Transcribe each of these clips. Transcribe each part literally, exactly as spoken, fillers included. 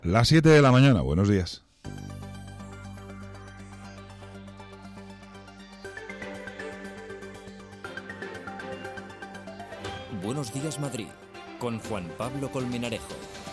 Las siete de la mañana, buenos días. Buenos días, Madrid, con Juan Pablo Colmenarejo.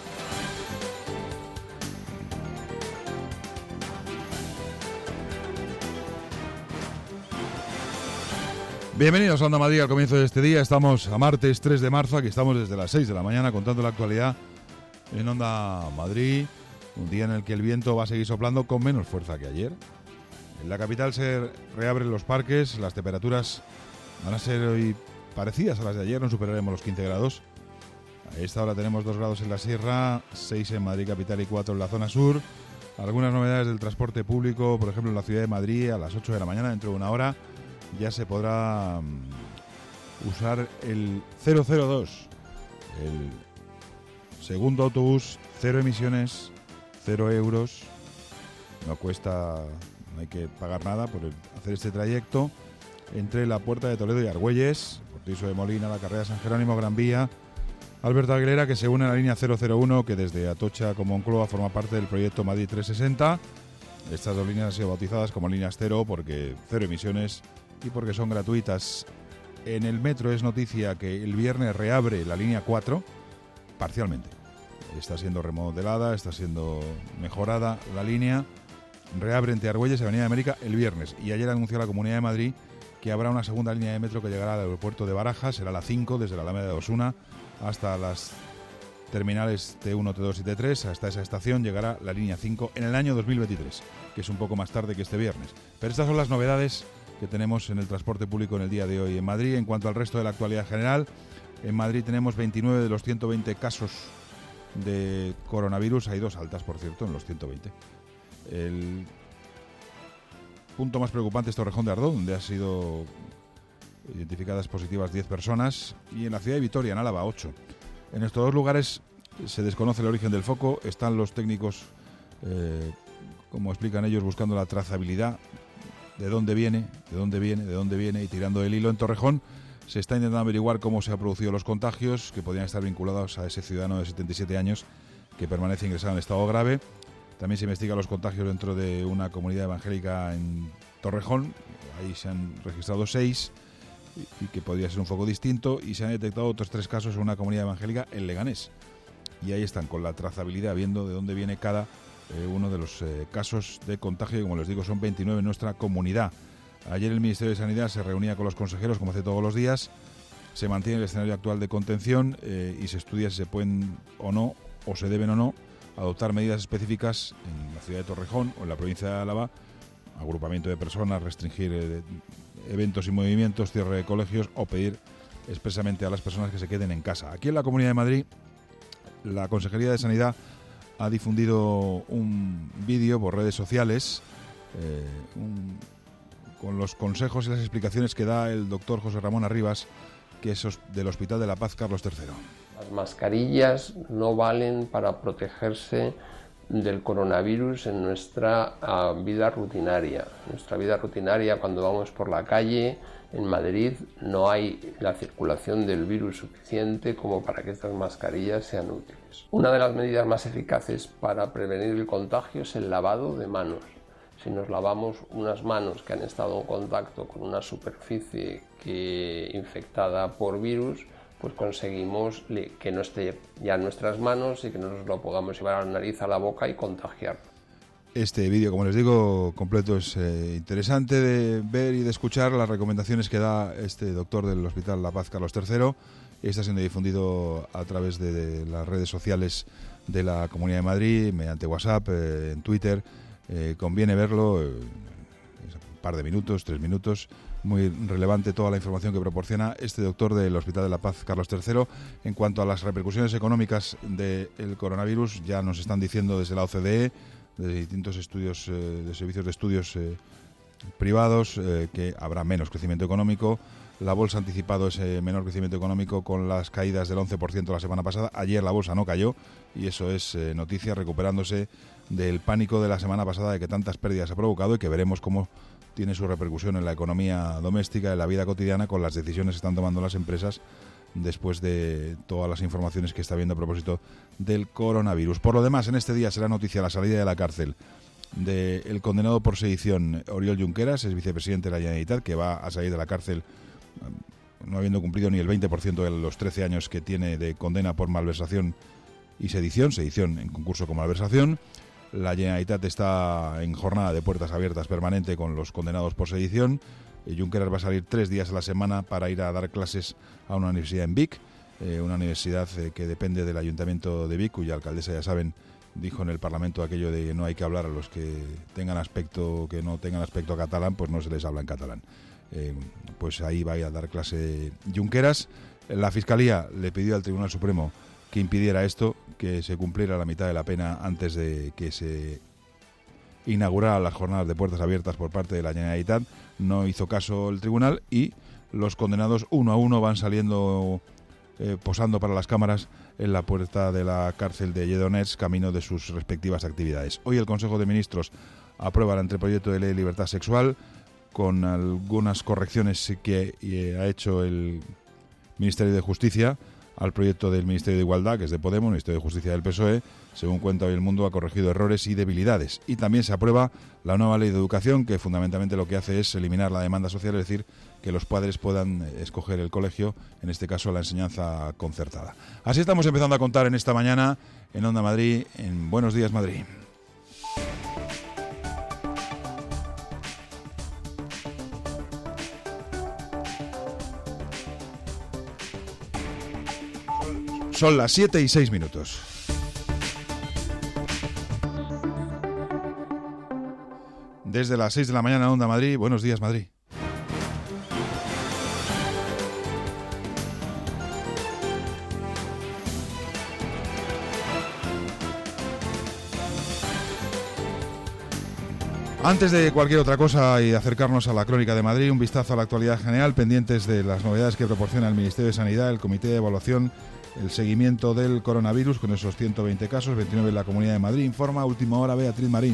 Bienvenidos a Onda Madrid al comienzo de este día. Estamos a martes tres de marzo, aquí estamos desde las seis de la mañana contando la actualidad en Onda Madrid, un día en el que el viento va a seguir soplando con menos fuerza que ayer. En la capital se reabren los parques, las temperaturas van a ser hoy parecidas a las de ayer, no superaremos los quince grados. A esta hora tenemos dos grados en la sierra, seis en Madrid capital y cuatro en la zona sur. Algunas novedades del transporte público, por ejemplo en la ciudad de Madrid a las ocho de la mañana, dentro de una hora, ya se podrá um, usar el cero cero dos, el segundo autobús, cero emisiones, cero euros, no cuesta, no hay que pagar nada por hacer este trayecto entre la Puerta de Toledo y Argüelles, Cortizo de Molina, la carrera San Jerónimo, Gran Vía, Alberto Aguilera, que se une a la línea cero cero uno, que desde Atocha como Moncloa forma parte del proyecto Madrid trescientos sesenta. Estas dos líneas han sido bautizadas como líneas cero porque cero emisiones y porque son gratuitas. En el metro es noticia que el viernes reabre la línea cuatro, parcialmente. Está siendo remodelada, está siendo mejorada la línea. Reabre entre Argüelles y Avenida de América el viernes. Y ayer anunció la Comunidad de Madrid que habrá una segunda línea de metro que llegará al aeropuerto de Barajas, será la cinco, desde la Alameda de Osuna hasta las terminales T uno, T dos y T tres. Hasta esa estación llegará la línea cinco en el año dos mil veintitrés, que es un poco más tarde que este viernes. Pero estas son las novedades que tenemos en el transporte público en el día de hoy en Madrid. En cuanto al resto de la actualidad general, en Madrid tenemos veintinueve de los ciento veinte casos de coronavirus. Hay dos altas, por cierto, en los ciento veinte. El punto más preocupante es Torrejón de Ardoz, donde han sido identificadas positivas diez personas, y en la ciudad de Vitoria, en Álava, ocho. En estos dos lugares se desconoce el origen del foco. Están los técnicos, eh, como explican ellos, buscando la trazabilidad de dónde viene, de dónde viene, de dónde viene, y tirando el hilo. En Torrejón se está intentando averiguar cómo se han producido los contagios, que podrían estar vinculados a ese ciudadano de setenta y siete años que permanece ingresado en estado grave. También se investigan los contagios dentro de una comunidad evangélica en Torrejón. Ahí se han registrado seis, y que podría ser un foco distinto, y se han detectado otros tres casos en una comunidad evangélica en Leganés. Y ahí están, con la trazabilidad, viendo de dónde viene cada eh, uno de los eh, casos de contagio, y como les digo, son veintinueve en nuestra comunidad. Ayer el Ministerio de Sanidad se reunía con los consejeros, como hace todos los días. Se mantiene el escenario actual de contención eh, y se estudia si se pueden o no, o se deben o no, adoptar medidas específicas en la ciudad de Torrejón o en la provincia de Álava: agrupamiento de personas, restringir eh, eventos y movimientos, cierre de colegios, o pedir expresamente a las personas que se queden en casa. Aquí en la Comunidad de Madrid, la Consejería de Sanidad ha difundido un vídeo por redes sociales eh, un, con los consejos y las explicaciones que da el doctor José Ramón Arribas, que es del Hospital de la Paz Carlos tercero. Las mascarillas no valen para protegerse del coronavirus en nuestra uh, vida rutinaria. Nuestra vida rutinaria, cuando vamos por la calle en Madrid, no hay la circulación del virus suficiente como para que estas mascarillas sean útiles. Una de las medidas más eficaces para prevenir el contagio es el lavado de manos. Si nos lavamos unas manos que han estado en contacto con una superficie que, infectada por virus, pues conseguimos que no esté ya en nuestras manos y que no nos lo podamos llevar a la nariz, a la boca y contagiar. Este vídeo, como les digo, completo, es eh, interesante de ver y de escuchar las recomendaciones que da este doctor del Hospital La Paz Carlos tercero. Está siendo difundido a través de, de las redes sociales de la Comunidad de Madrid, mediante WhatsApp, eh, en Twitter. Eh, conviene verlo, eh, un par de minutos, tres minutos. Muy relevante toda la información que proporciona este doctor del Hospital de la Paz Carlos tercero. En cuanto a las repercusiones económicas del coronavirus, ya nos están diciendo desde la O C D E, de distintos estudios, eh, de servicios de estudios eh, privados, eh, que habrá menos crecimiento económico. La bolsa ha anticipado ese menor crecimiento económico con las caídas del once por ciento la semana pasada. Ayer la bolsa no cayó, y eso es eh, noticia, recuperándose del pánico de la semana pasada de que tantas pérdidas ha provocado, y que veremos cómo tiene su repercusión en la economía doméstica, en la vida cotidiana, con las decisiones que están tomando las empresas después de todas las informaciones que está viendo a propósito del coronavirus. Por lo demás, en este día será noticia la salida de la cárcel del condenado por sedición Oriol Junqueras, es vicepresidente de la Generalitat, que va a salir de la cárcel no habiendo cumplido ni el veinte por ciento de los trece años que tiene de condena por malversación y sedición, sedición en concurso con malversación. La Generalitat está en jornada de puertas abiertas permanente con los condenados por sedición. Junqueras va a salir tres días a la semana para ir a dar clases a una universidad en Vic, eh, una universidad eh, que depende del Ayuntamiento de Vic, cuya alcaldesa, ya saben, dijo en el Parlamento aquello de que no hay que hablar a los que tengan aspecto, que no tengan aspecto catalán, pues no se les habla en catalán. Eh, pues ahí va a ir a dar clase Junqueras. La Fiscalía le pidió al Tribunal Supremo que impidiera esto, que se cumpliera la mitad de la pena antes de que se inaugurara las jornadas de puertas abiertas por parte de la Generalitat. No hizo caso el tribunal y los condenados uno a uno van saliendo, eh, posando para las cámaras en la puerta de la cárcel de Lledoners, camino de sus respectivas actividades. Hoy el Consejo de Ministros aprueba el anteproyecto de ley de libertad sexual con algunas correcciones que eh, ha hecho el Ministerio de Justicia al proyecto del Ministerio de Igualdad, que es de Podemos, el Ministerio de Justicia del P S O E. Según cuenta hoy El Mundo, ha corregido errores y debilidades. Y también se aprueba la nueva ley de educación, que fundamentalmente lo que hace es eliminar la demanda social, es decir, que los padres puedan escoger el colegio, en este caso la enseñanza concertada. Así estamos empezando a contar en esta mañana en Onda Madrid, en Buenos Días Madrid. Son las siete y seis minutos. Desde las seis de la mañana, Onda Madrid. Buenos días, Madrid. Antes de cualquier otra cosa y acercarnos a la crónica de Madrid, un vistazo a la actualidad general, pendientes de las novedades que proporciona el Ministerio de Sanidad, el Comité de Evaluación, el seguimiento del coronavirus con esos ciento veinte casos, veintinueve en la Comunidad de Madrid. Informa a última hora Beatriz Marín.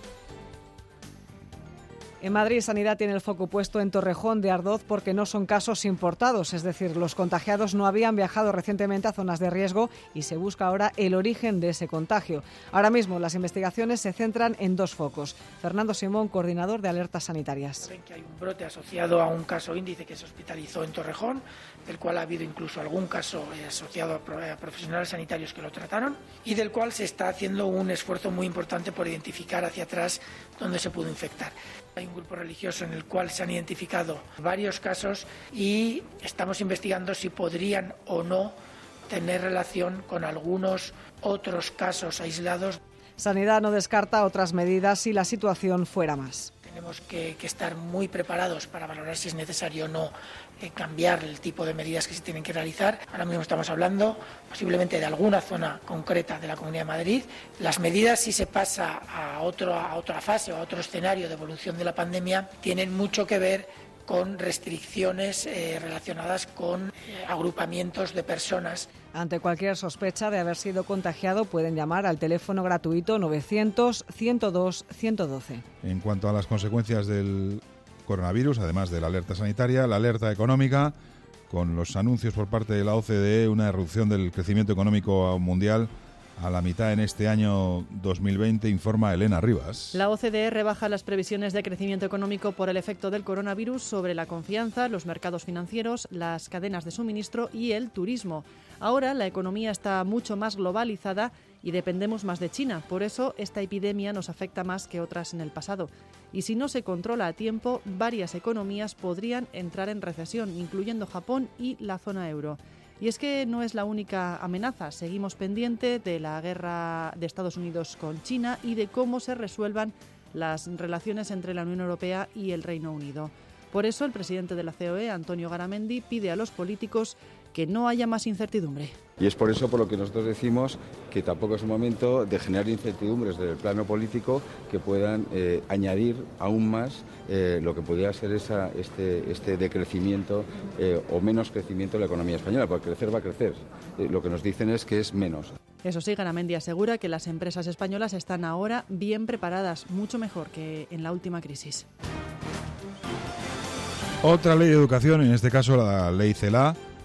En Madrid, Sanidad tiene el foco puesto en Torrejón de Ardoz porque no son casos importados, es decir, los contagiados no habían viajado recientemente a zonas de riesgo y se busca ahora el origen de ese contagio. Ahora mismo las investigaciones se centran en dos focos. Fernando Simón, coordinador de alertas sanitarias. Ven que hay un brote asociado a un caso índice que se hospitalizó en Torrejón, del cual ha habido incluso algún caso asociado a profesionales sanitarios que lo trataron y del cual se está haciendo un esfuerzo muy importante por identificar hacia atrás dónde se pudo infectar. Hay un grupo religioso en el cual se han identificado varios casos y estamos investigando si podrían o no tener relación con algunos otros casos aislados. Sanidad no descarta otras medidas si la situación fuera más. Tenemos que, que estar muy preparados para valorar si es necesario o no eh, cambiar el tipo de medidas que se tienen que realizar. Ahora mismo estamos hablando posiblemente de alguna zona concreta de la Comunidad de Madrid. Las medidas, si se pasa a, otro, a otra fase o a otro escenario de evolución de la pandemia, tienen mucho que ver con restricciones eh, relacionadas con eh, agrupamientos de personas. Ante cualquier sospecha de haber sido contagiado, pueden llamar al teléfono gratuito novecientos, ciento dos, ciento doce. En cuanto a las consecuencias del coronavirus, además de la alerta sanitaria, la alerta económica, con los anuncios por parte de la O C D E, una reducción del crecimiento económico mundial a la mitad en este año dos mil veinte, informa Elena Rivas. La O C D E rebaja las previsiones de crecimiento económico por el efecto del coronavirus sobre la confianza, los mercados financieros, las cadenas de suministro y el turismo. Ahora la economía está mucho más globalizada y dependemos más de China. Por eso esta epidemia nos afecta más que otras en el pasado. Y si no se controla a tiempo, varias economías podrían entrar en recesión, incluyendo Japón y la zona euro. Y es que no es la única amenaza. Seguimos pendiente de la guerra de Estados Unidos con China y de cómo se resuelvan las relaciones entre la Unión Europea y el Reino Unido. Por eso el presidente de la C O E, Antonio Garamendi, pide a los políticos que no haya más incertidumbre. Y es por eso por lo que nosotros decimos que tampoco es un momento de generar incertidumbres desde el plano político que puedan eh, añadir aún más eh, lo que podría ser esa, este, este decrecimiento eh, o menos crecimiento de la economía española, porque crecer va a crecer. Eh, lo que nos dicen es que es menos. Eso sí, Garamendi asegura que las empresas españolas están ahora bien preparadas, mucho mejor que en la última crisis. Otra ley de educación, en este caso la ley CELA,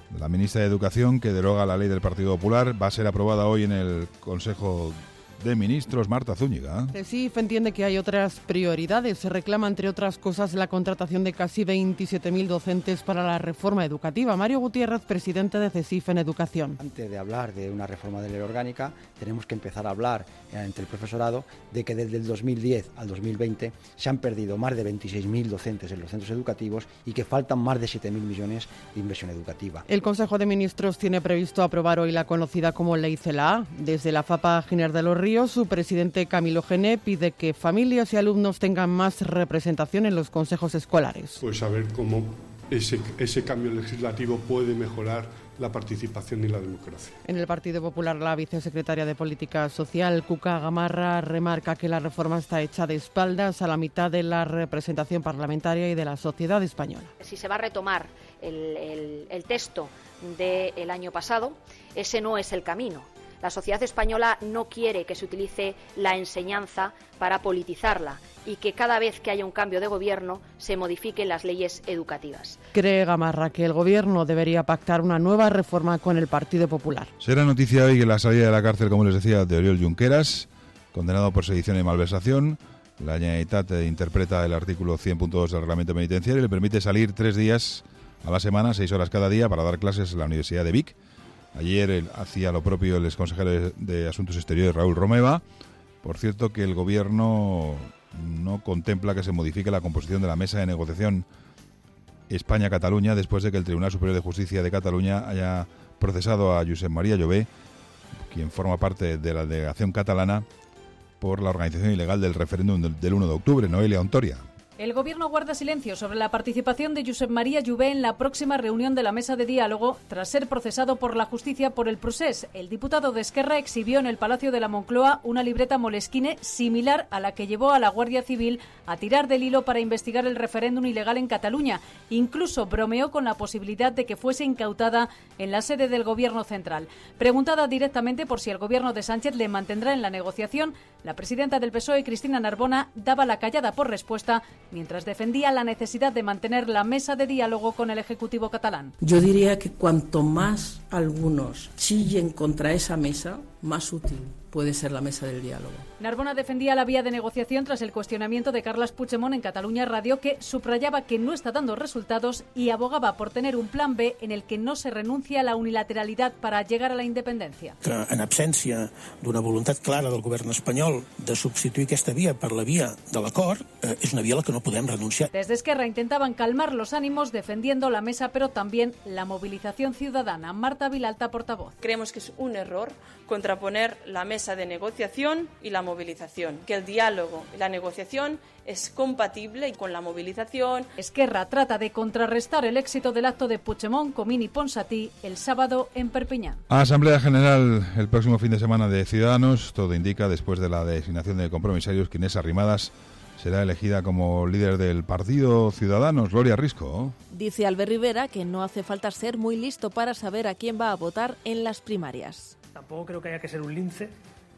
la ministra de Educación, que deroga la ley del Partido Popular, va a ser aprobada hoy en el Consejo de Ministros. Marta Zúñiga. CESIF entiende que hay otras prioridades. Se reclama, entre otras cosas, la contratación de casi veintisiete mil docentes para la reforma educativa. Mario Gutiérrez, presidente de CESIF en Educación. Antes de hablar de una reforma de ley orgánica, tenemos que empezar a hablar entre el profesorado de que desde el dos mil diez al dos mil veinte se han perdido más de veintiséis mil docentes en los centros educativos y que faltan más de siete mil millones de inversión educativa. El Consejo de Ministros tiene previsto aprobar hoy la conocida como Ley CELA. Desde la FAPA Giner de los Ríos, su presidente Camilo Gené pide que familias y alumnos tengan más representación en los consejos escolares. Pues a ver cómo ese, ese cambio legislativo puede mejorar la participación y la democracia. En el Partido Popular, la vicesecretaria de Política Social, Cuca Gamarra, remarca que la reforma está hecha de espaldas a la mitad de la representación parlamentaria y de la sociedad española. Si se va a retomar el, el, el texto del año pasado, ese no es el camino. La sociedad española no quiere que se utilice la enseñanza para politizarla y que cada vez que haya un cambio de gobierno se modifiquen las leyes educativas. Cree Gamarra que el gobierno debería pactar una nueva reforma con el Partido Popular. Será noticia hoy que la salida de la cárcel, como les decía, de Oriol Junqueras, condenado por sedición y malversación. La Generalitat interpreta el artículo cien punto dos del reglamento penitenciario y le permite salir tres días a la semana, seis horas cada día, para dar clases en la Universidad de Vic. Ayer el, hacía lo propio el exconsejero de, de Asuntos Exteriores, Raúl Romeva. Por cierto, que el Gobierno no contempla que se modifique la composición de la mesa de negociación España-Cataluña después de que el Tribunal Superior de Justicia de Cataluña haya procesado a Josep María Llobé, quien forma parte de la delegación catalana, por la organización ilegal del referéndum del, del uno de octubre. Noelia Ontoria. El Gobierno guarda silencio sobre la participación de Josep María Llobé en la próxima reunión de la mesa de diálogo tras ser procesado por la justicia por el procés. El diputado de Esquerra exhibió en el Palacio de la Moncloa una libreta Moleskine similar a la que llevó a la Guardia Civil a tirar del hilo para investigar el referéndum ilegal en Cataluña. Incluso bromeó con la posibilidad de que fuese incautada en la sede del Gobierno central. Preguntada directamente por si el Gobierno de Sánchez le mantendrá en la negociación, la presidenta del P S O E, Cristina Narbona, daba la callada por respuesta, mientras defendía la necesidad de mantener la mesa de diálogo con el Ejecutivo catalán. Yo diría que cuanto más algunos chillen contra esa mesa, más útil puede ser la mesa del diálogo. Narbona defendía la vía de negociación tras el cuestionamiento de Carles Puigdemont en Cataluña Radio, que subrayaba que no está dando resultados y abogaba por tener un plan B en el que no se renuncia a la unilateralidad para llegar a la independencia. Que en absència d'una voluntat clara del govern espanyol de substituir aquesta via per la via de l'acord, eh, és una via a la que no podem renunciar. Desde Esquerra intentaban calmar los ánimos defendiendo la mesa, pero también la movilización ciudadana. Marta Vilalta, portavoz. Creemos que es un error contraponer la mesa de negociación y la movilización, que el diálogo y la negociación es compatible con la movilización. Esquerra trata de contrarrestar el éxito del acto de Puigdemont, Comín y Ponsatí el sábado en Perpiñán. Asamblea General el próximo fin de semana de Ciudadanos. Todo indica, después de la designación de compromisarios, que Inés Arrimadas será elegida como líder del Partido Ciudadanos. Gloria Risco. Dice Albert Rivera que no hace falta ser muy listo para saber a quién va a votar en las primarias. Tampoco creo que haya que ser un lince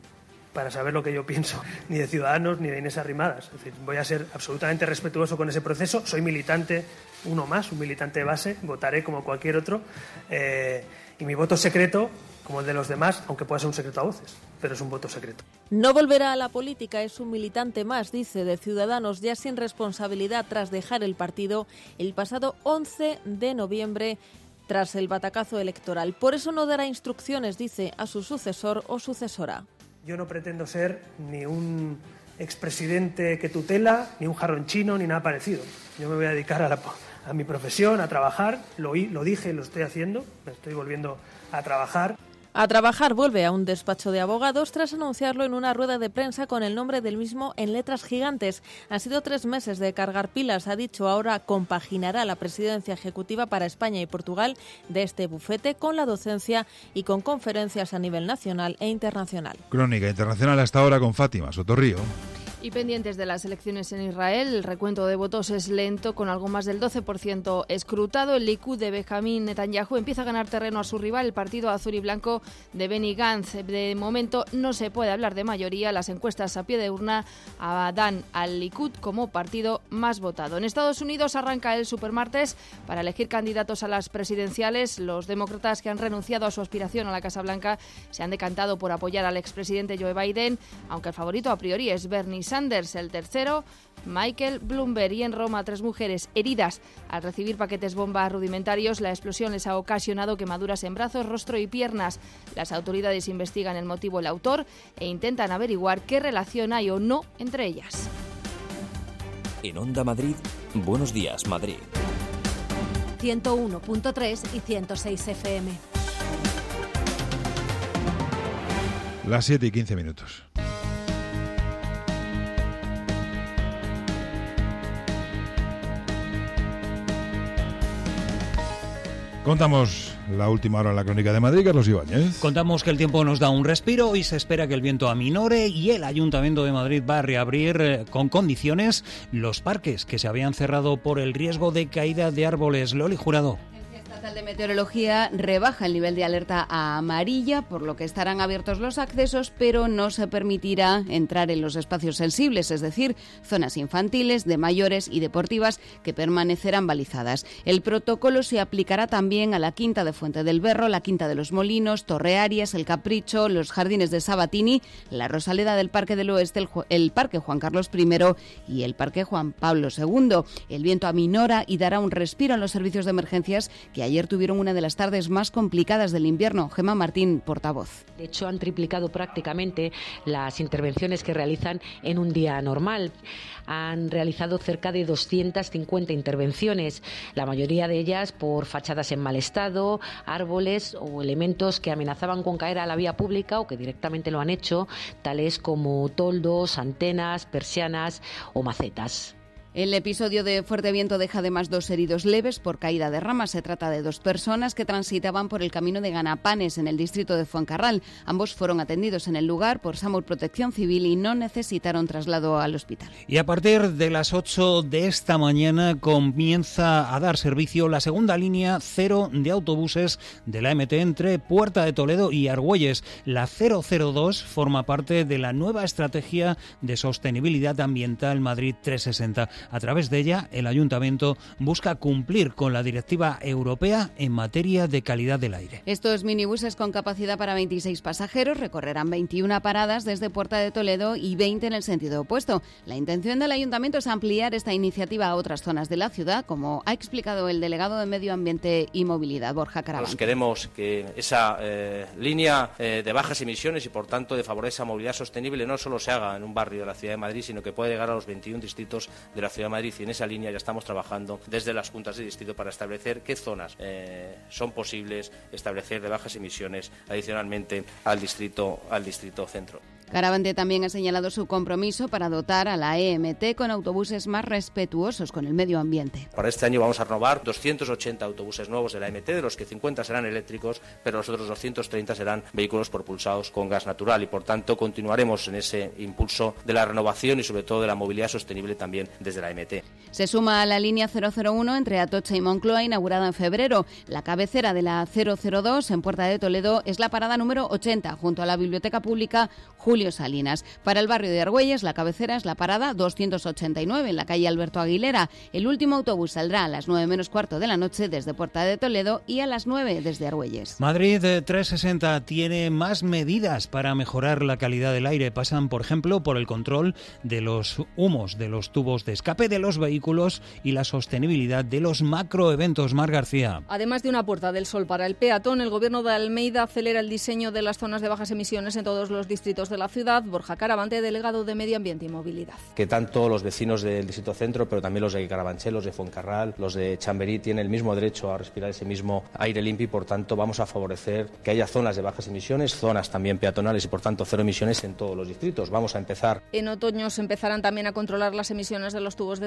para saber lo que yo pienso, ni de Ciudadanos ni de Inés Arrimadas. Es decir, voy a ser absolutamente respetuoso con ese proceso. Soy militante, uno más, un militante de base, votaré como cualquier otro. Eh, y mi voto es secreto, como el de los demás, aunque pueda ser un secreto a voces, pero es un voto secreto. No volverá a la política, es un militante más, dice, de Ciudadanos, ya sin responsabilidad tras dejar el partido el pasado once de noviembre, tras el batacazo electoral. Por eso no dará instrucciones, dice, a su sucesor o sucesora. Yo no pretendo ser ni un expresidente que tutela, ni un jarrón chino, ni nada parecido. Yo me voy a dedicar a, la, a mi profesión, a trabajar. Lo, lo dije y lo estoy haciendo. Me estoy volviendo a trabajar. A trabajar vuelve a un despacho de abogados tras anunciarlo en una rueda de prensa con el nombre del mismo en letras gigantes. Han sido tres meses de cargar pilas, ha dicho. Ahora compaginará la presidencia ejecutiva para España y Portugal de este bufete con la docencia y con conferencias a nivel nacional e internacional. Crónica internacional hasta ahora con Fátima Sotorrío. Y pendientes de las elecciones en Israel, el recuento de votos es lento, con algo más del doce por ciento escrutado. El Likud de Benjamin Netanyahu empieza a ganar terreno a su rival, el partido azul y blanco de Benny Gantz. De momento no se puede hablar de mayoría. Las encuestas a pie de urna dan al Likud como partido más votado. En Estados Unidos arranca el supermartes para elegir candidatos a las presidenciales. Los demócratas que han renunciado a su aspiración a la Casa Blanca se han decantado por apoyar al expresidente Joe Biden, aunque el favorito a priori es Bernie Sanders. El tercero, Michael Bloomberg. Y en Roma, tres mujeres heridas al recibir paquetes bomba rudimentarios. La explosión les ha ocasionado quemaduras en brazos, rostro y piernas. Las autoridades investigan el motivo, el autor e intentan averiguar qué relación hay o no entre ellas. En Onda Madrid, Buenos Días, Madrid. ciento uno punto tres y ciento seis F M. Las siete y quince minutos. Contamos la última hora en la Crónica de Madrid, Carlos Ibáñez. Contamos que el tiempo nos da un respiro y se espera que el viento aminore y el Ayuntamiento de Madrid va a reabrir eh, con condiciones los parques que se habían cerrado por el riesgo de caída de árboles. Loli Jurado. La Estatal de Meteorología rebaja el nivel de alerta a amarilla, por lo que estarán abiertos los accesos, pero no se permitirá entrar en los espacios sensibles, es decir, zonas infantiles, de mayores y deportivas, que permanecerán balizadas. El protocolo se aplicará también a la Quinta de Fuente del Berro, la Quinta de los Molinos, Torre Arias, El Capricho, los Jardines de Sabatini, la Rosaleda del Parque del Oeste, el, el Parque Juan Carlos primero y el Parque Juan Pablo segundo. El viento aminora y dará un respiro en los servicios de emergencias, que ayer tuvieron una de las tardes más complicadas del invierno. Gemma Martín, portavoz. De hecho, han triplicado prácticamente las intervenciones que realizan en un día normal. Han realizado cerca de doscientas cincuenta intervenciones, la mayoría de ellas por fachadas en mal estado, árboles o elementos que amenazaban con caer a la vía pública o que directamente lo han hecho, tales como toldos, antenas, persianas o macetas. El episodio de fuerte viento deja además dos heridos leves por caída de ramas. Se trata de dos personas que transitaban por el camino de Ganapanes en el distrito de Fuencarral. Ambos fueron atendidos en el lugar por SAMUR Protección Civil y no necesitaron traslado al hospital. Y a partir de las ocho de esta mañana comienza a dar servicio la segunda línea cero de autobuses de la M T entre Puerta de Toledo y Argüelles. La cero cero dos forma parte de la nueva estrategia de sostenibilidad ambiental Madrid trescientos sesenta. A través de ella, el Ayuntamiento busca cumplir con la Directiva Europea en materia de calidad del aire. Estos minibuses con capacidad para veintiséis pasajeros recorrerán veintiuna paradas desde Puerta de Toledo y veinte en el sentido opuesto. La intención del Ayuntamiento es ampliar esta iniciativa a otras zonas de la ciudad, como ha explicado el delegado de Medio Ambiente y Movilidad, Borja Caravante. Nos queremos que esa eh, línea eh, de bajas emisiones y, por tanto, de favorecer esa movilidad sostenible no solo se haga en un barrio de la ciudad de Madrid, sino que pueda llegar a los veintiún distritos de la Ciudad de Madrid, y en esa línea ya estamos trabajando desde las juntas de distrito para establecer qué zonas eh, son posibles establecer de bajas emisiones adicionalmente al distrito, al distrito centro. Caravante también ha señalado su compromiso para dotar a la E M T con autobuses más respetuosos con el medio ambiente. Para este año vamos a renovar doscientos ochenta autobuses nuevos de la E M T, de los que cincuenta serán eléctricos, pero los otros doscientos treinta serán vehículos propulsados con gas natural, y por tanto continuaremos en ese impulso de la renovación y sobre todo de la movilidad sostenible también desde la E M T. Se suma a la línea cero cero uno entre Atocha y Moncloa, inaugurada en febrero. La cabecera de la cero cero dos en Puerta de Toledo es la parada número ochenta, junto a la Biblioteca Pública Julio Salinas. Para el barrio de Argüelles, la cabecera es la parada doscientos ochenta y nueve en la calle Alberto Aguilera. El último autobús saldrá a las nueve menos cuarto de la noche desde Puerta de Toledo y a las nueve desde Argüelles. Madrid trescientos sesenta tiene más medidas para mejorar la calidad del aire. Pasan, por ejemplo, por el control de los humos de los tubos de escape de los vehículos y la sostenibilidad de los macroeventos. Mar García. Además de una Puerta del Sol para el peatón, el Gobierno de Almeida acelera el diseño de las zonas de bajas emisiones en todos los distritos de la ciudad. Borja Caravante, delegado de Medio Ambiente y Movilidad. Que tanto los vecinos del distrito centro, pero también los de Carabanchel, los de Fuencarral, los de Chamberí, tienen el mismo derecho a respirar ese mismo aire limpio, y por tanto vamos a favorecer que haya zonas de bajas emisiones, zonas también peatonales y por tanto cero emisiones en todos los distritos. Vamos a empezar. En otoño se empezarán también a controlar las emisiones de los tubos de escape.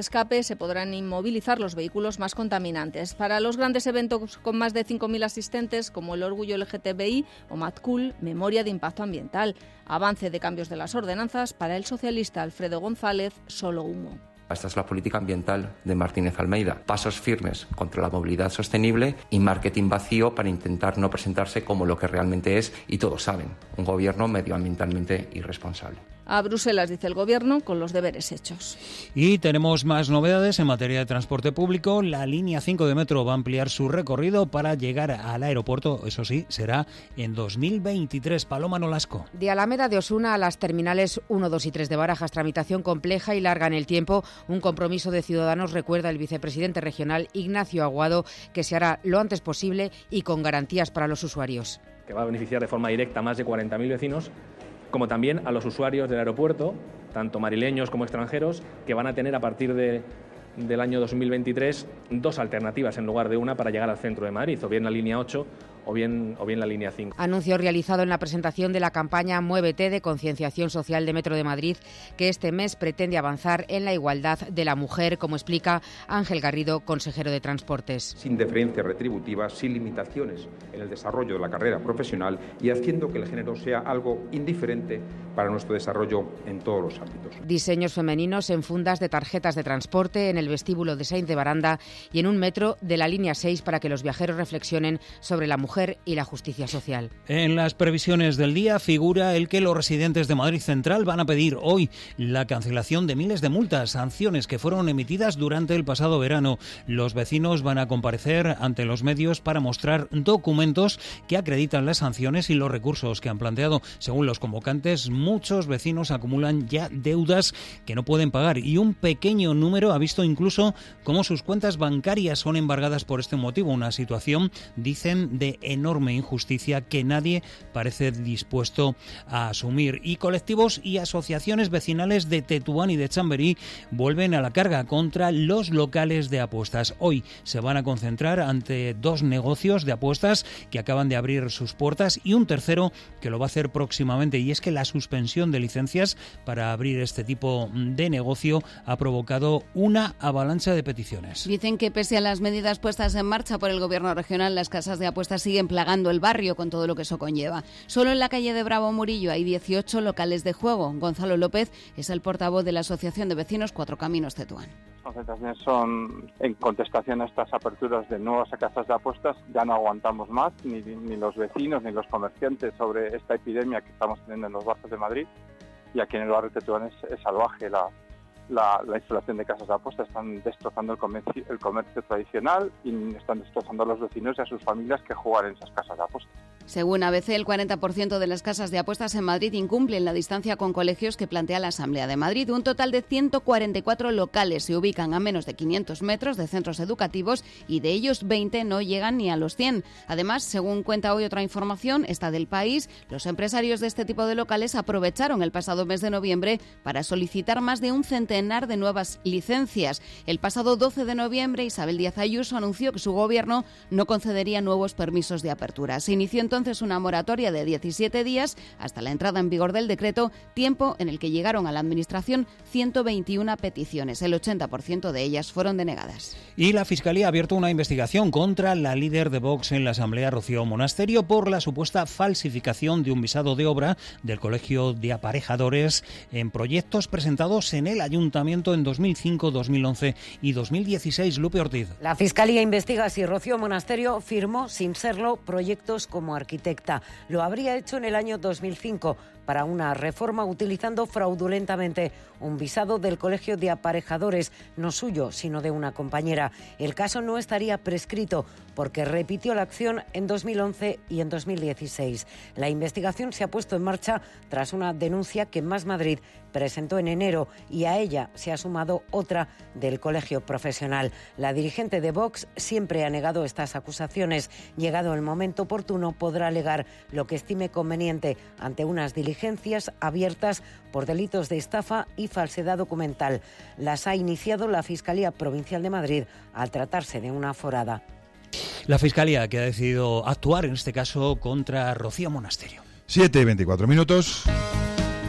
que se podrán inmovilizar los vehículos más contaminantes. Para los grandes eventos con más de cinco mil asistentes, como el Orgullo L G T B I o MadCool, memoria de impacto ambiental. Avance de cambios de las ordenanzas para el socialista Alfredo González, solo humo. Esta es la política ambiental de Martínez Almeida. Pasos firmes contra la movilidad sostenible y marketing vacío para intentar no presentarse como lo que realmente es, y todos saben, un gobierno medioambientalmente irresponsable. A Bruselas, dice el Gobierno, con los deberes hechos. Y tenemos más novedades en materia de transporte público. La línea cinco de metro va a ampliar su recorrido para llegar al aeropuerto. Eso sí, será en dos mil veintitrés. Paloma Nolasco. De Alameda de Osuna a las terminales uno, dos y tres de Barajas. Tramitación compleja y larga en el tiempo. Un compromiso de Ciudadanos, recuerda el vicepresidente regional Ignacio Aguado, que se hará lo antes posible y con garantías para los usuarios. Que va a beneficiar de forma directa a más de cuarenta mil vecinos, como también a los usuarios del aeropuerto, tanto marileños como extranjeros, que van a tener a partir de, del año dos mil veintitrés dos alternativas en lugar de una para llegar al centro de Madrid, o bien la línea ocho o bien, o bien la línea cinco. Anuncio realizado en la presentación de la campaña Muévete de concienciación social de Metro de Madrid, que este mes pretende avanzar en la igualdad de la mujer, como explica Ángel Garrido, consejero de Transportes. Sin diferencias retributivas, sin limitaciones en el desarrollo de la carrera profesional y haciendo que el género sea algo indiferente para nuestro desarrollo en todos los ámbitos. Diseños femeninos en fundas de tarjetas de transporte en el vestíbulo de Sainz de Baranda y en un metro de la línea seis para que los viajeros reflexionen sobre la mujer y la justicia social. En las previsiones del día figura el que los residentes de Madrid Central van a pedir hoy la cancelación de miles de multas, sanciones que fueron emitidas durante el pasado verano. Los vecinos van a comparecer ante los medios para mostrar documentos que acreditan las sanciones y los recursos que han planteado. Según los convocantes, muchos vecinos acumulan ya deudas que no pueden pagar y un pequeño número ha visto incluso cómo sus cuentas bancarias son embargadas por este motivo. Una situación, dicen, de enorme injusticia que nadie parece dispuesto a asumir. Y colectivos y asociaciones vecinales de Tetuán y de Chamberí vuelven a la carga contra los locales de apuestas. Hoy se van a concentrar ante dos negocios de apuestas que acaban de abrir sus puertas y un tercero que lo va a hacer próximamente, y es que la suspensión de licencias para abrir este tipo de negocio ha provocado una avalancha de peticiones. Dicen que pese a las medidas puestas en marcha por el Gobierno regional, las casas de apuestas siguen plagando el barrio con todo lo que eso conlleva. Solo en la calle de Bravo Murillo hay dieciocho locales de juego. Gonzalo López es el portavoz de la Asociación de Vecinos Cuatro Caminos Tetuán. Las concentraciones son en contestación a estas aperturas de nuevas casas de apuestas. Ya no aguantamos más, ni, ni los vecinos ni los comerciantes, sobre esta epidemia que estamos teniendo en los barrios de Madrid. Y aquí en el barrio de Tetuán es, es salvaje la, la, la instalación de casas de apuestas. Están destrozando el comercio, el comercio tradicional y están destrozando a los vecinos y a sus familias que juegan en esas casas de apuestas. Según A B C, el cuarenta por ciento de las casas de apuestas en Madrid incumplen la distancia con colegios que plantea la Asamblea de Madrid. Un total de ciento cuarenta y cuatro locales se ubican a menos de quinientos metros de centros educativos y de ellos veinte no llegan ni a los cien. Además, según cuenta hoy otra información, esta del País, los empresarios de este tipo de locales aprovecharon el pasado mes de noviembre para solicitar más de un centenar de nuevas licencias. El pasado doce de noviembre, Isabel Díaz Ayuso anunció que su gobierno no concedería nuevos permisos de apertura. Se inició entonces una moratoria de diecisiete días hasta la entrada en vigor del decreto, tiempo en el que llegaron a la Administración ciento veintiuna peticiones. El ochenta por ciento de ellas fueron denegadas. Y la Fiscalía ha abierto una investigación contra la líder de Vox en la Asamblea, Rocío Monasterio, por la supuesta falsificación de un visado de obra del Colegio de Aparejadores en proyectos presentados en el Ayuntamiento en dos mil cinco, dos mil once y dos mil dieciséis. Lupe Ortiz. La Fiscalía investiga si Rocío Monasterio firmó, sin serlo, proyectos como arquitecta. Lo habría hecho en el año dos mil cinco para una reforma utilizando fraudulentamente un visado del Colegio de Aparejadores, no suyo, sino de una compañera. El caso no estaría prescrito porque repitió la acción en dos mil once y en dos mil dieciséis. La investigación se ha puesto en marcha tras una denuncia que Más Madrid presentó en enero y a ella se ha sumado otra del Colegio Profesional. La dirigente de Vox siempre ha negado estas acusaciones. Llegado el momento oportuno, podrá alegar lo que estime conveniente ante unas diligencias abiertas por delitos de estafa y falsedad documental. Las ha iniciado la Fiscalía Provincial de Madrid al tratarse de una aforada. La Fiscalía que ha decidido actuar en este caso contra Rocío Monasterio. siete y veinticuatro minutos.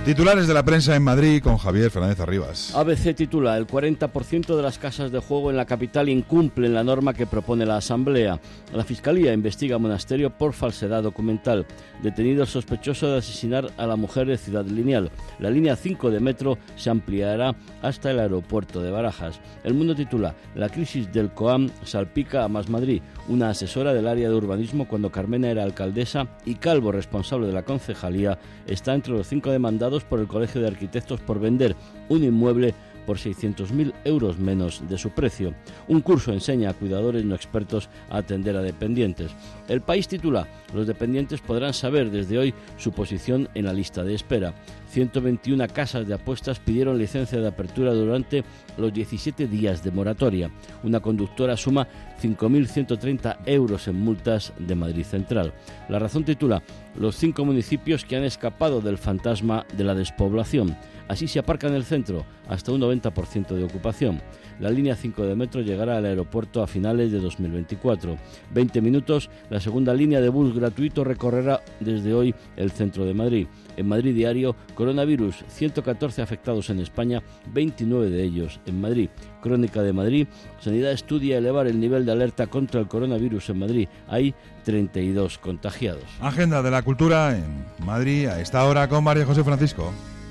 Titulares de la prensa en Madrid con Javier Fernández Arribas. A B C titula: el cuarenta por ciento de las casas de juego en la capital incumplen la norma que propone la Asamblea. La Fiscalía investiga a Monasterio por falsedad documental. Detenido el sospechoso de asesinar a la mujer de Ciudad Lineal. La línea cinco de metro se ampliará hasta el aeropuerto de Barajas. El Mundo titula: la crisis del COAM salpica a Más Madrid. Una asesora del área de urbanismo cuando Carmena era alcaldesa y Calvo, responsable de la concejalía, está entre los cinco demandados por el Colegio de Arquitectos por vender un inmueble por seiscientos mil euros menos de su precio. Un curso enseña a cuidadores no expertos a atender a dependientes. El País titula: los dependientes podrán saber desde hoy su posición en la lista de espera. ciento veintiuna casas de apuestas pidieron licencia de apertura durante los diecisiete días de moratoria. Una conductora suma cinco mil ciento treinta euros en multas de Madrid Central. La Razón titula: los cinco municipios que han escapado del fantasma de la despoblación. Así se aparca en el centro, hasta un noventa por ciento de ocupación. La línea cinco de metro llegará al aeropuerto a finales de dos mil veinticuatro. veinte minutos, la segunda línea de bus gratuito recorrerá desde hoy el centro de Madrid. En Madrid Diario, coronavirus, ciento catorce afectados en España, veintinueve de ellos en Madrid. Crónica de Madrid, Sanidad estudia elevar el nivel de alerta contra el coronavirus en Madrid. Hay treinta y dos contagiados. Agenda de la cultura en Madrid a esta hora con María José Francisco.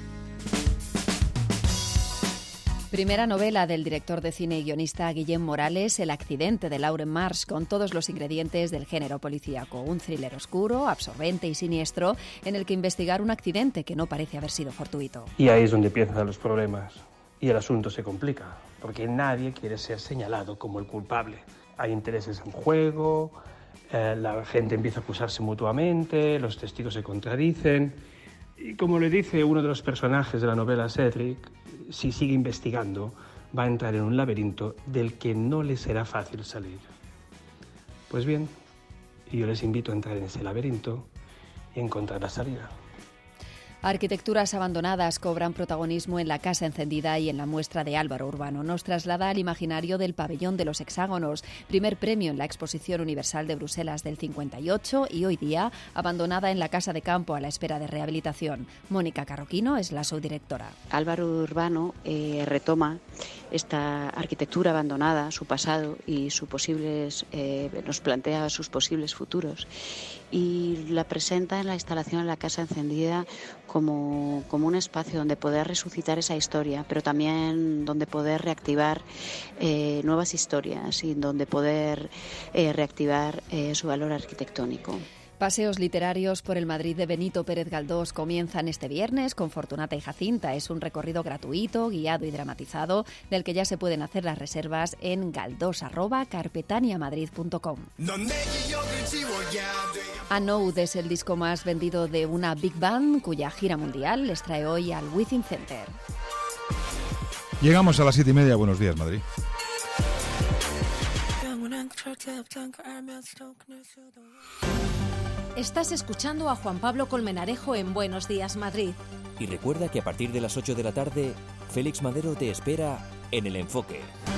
Primera novela del director de cine y guionista Guillem Morales, El accidente de Lauren Marsh, con todos los ingredientes del género policíaco. Un thriller oscuro, absorbente y siniestro, en el que investigar un accidente que no parece haber sido fortuito. Y ahí es donde empiezan los problemas. Y el asunto se complica, porque nadie quiere ser señalado como el culpable. Hay intereses en juego, eh, la gente empieza a acusarse mutuamente, los testigos se contradicen. Y como le dice uno de los personajes de la novela Cedric, si sigue investigando, va a entrar en un laberinto del que no le será fácil salir. Pues bien, yo les invito a entrar en ese laberinto y encontrar la salida. Arquitecturas abandonadas cobran protagonismo en La Casa Encendida y en la muestra de Álvaro Urbano. Nos traslada al imaginario del Pabellón de los Hexágonos, primer premio en la Exposición Universal de Bruselas del cincuenta y ocho y hoy día abandonada en la Casa de Campo a la espera de rehabilitación. Mónica Carroquino es la subdirectora. Álvaro Urbano eh, retoma esta arquitectura abandonada, su pasado y sus posibles, eh, nos plantea sus posibles futuros y la presenta en la instalación en la Casa Encendida como, como un espacio donde poder resucitar esa historia, pero también donde poder reactivar eh, nuevas historias y donde poder eh, reactivar eh, su valor arquitectónico. Paseos literarios por el Madrid de Benito Pérez Galdós comienzan este viernes con Fortunata y Jacinta. Es un recorrido gratuito, guiado y dramatizado, del que ya se pueden hacer las reservas en galdós arroba carpetaniamadrid punto com. Unknown es el disco más vendido de una big band cuya gira mundial les trae hoy al Within Center. Llegamos a las siete y media. Buenos días, Madrid. Estás escuchando a Juan Pablo Colmenarejo en Buenos Días, Madrid. Y recuerda que a partir de las ocho de la tarde, Félix Madero te espera en El Enfoque.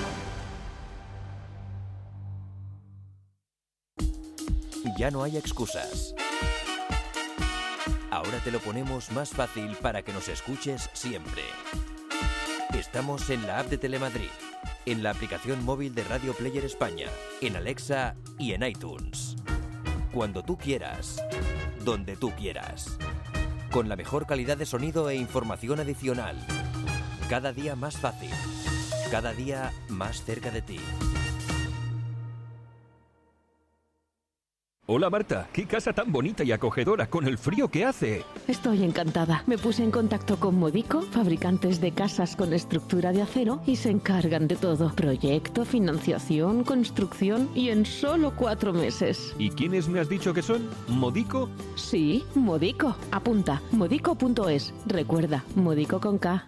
Ya no hay excusas. Ahora te lo ponemos más fácil para que nos escuches siempre. Estamos en la app de Telemadrid, en la aplicación móvil de Radio Player España, en Alexa y en iTunes. Cuando tú quieras, donde tú quieras. Con la mejor calidad de sonido e información adicional. Cada día más fácil. Cada día más cerca de ti. Hola Marta, qué casa tan bonita y acogedora con el frío que hace. Estoy encantada. Me puse en contacto con Modico, fabricantes de casas con estructura de acero, y se encargan de todo. Proyecto, financiación, construcción y en solo cuatro meses. ¿Y quiénes me has dicho que son? ¿Modico? Sí, Modico. Apunta, modico punto es. Recuerda, Modico con K.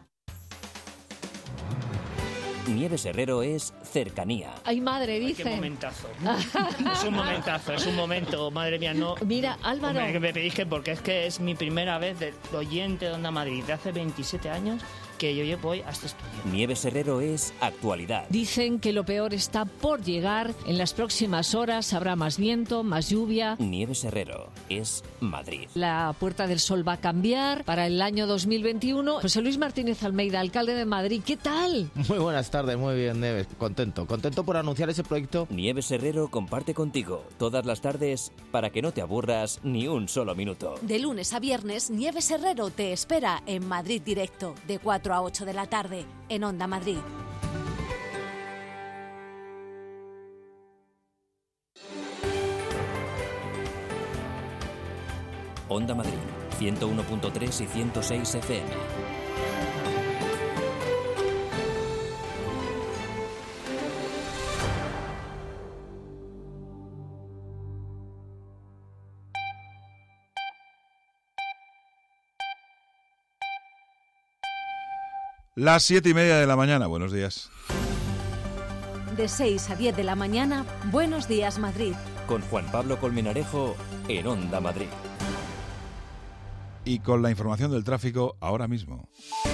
Nieves Herrero es cercanía. Ay, madre, dice. Qué momentazo. Es un momentazo, es un momento, madre mía, no. Mira, Álvaro. Me, me pedís que porque es que es mi primera vez de oyente de Onda Madrid de hace veintisiete años que yo voy a este estudio. Nieves Herrero es actualidad. Dicen que lo peor está por llegar. En las próximas horas habrá más viento, más lluvia. Nieves Herrero es Madrid. La Puerta del Sol va a cambiar para el año dos mil veintiuno. José Luis Martínez Almeida, alcalde de Madrid, ¿qué tal? Muy buenas tardes, muy bien, Nieves. Contento, contento por anunciar ese proyecto. Nieves Herrero comparte contigo todas las tardes para que no te aburras ni un solo minuto. De lunes a viernes, Nieves Herrero te espera en Madrid Directo, de cuatro a ocho de la tarde, en Onda Madrid. Onda Madrid, ciento uno punto tres y ciento seis F M. Las siete y media de la mañana, buenos días. De seis a diez de la mañana, Buenos Días Madrid. Con Juan Pablo Colmenarejo en Onda Madrid. Y con la información del tráfico ahora mismo.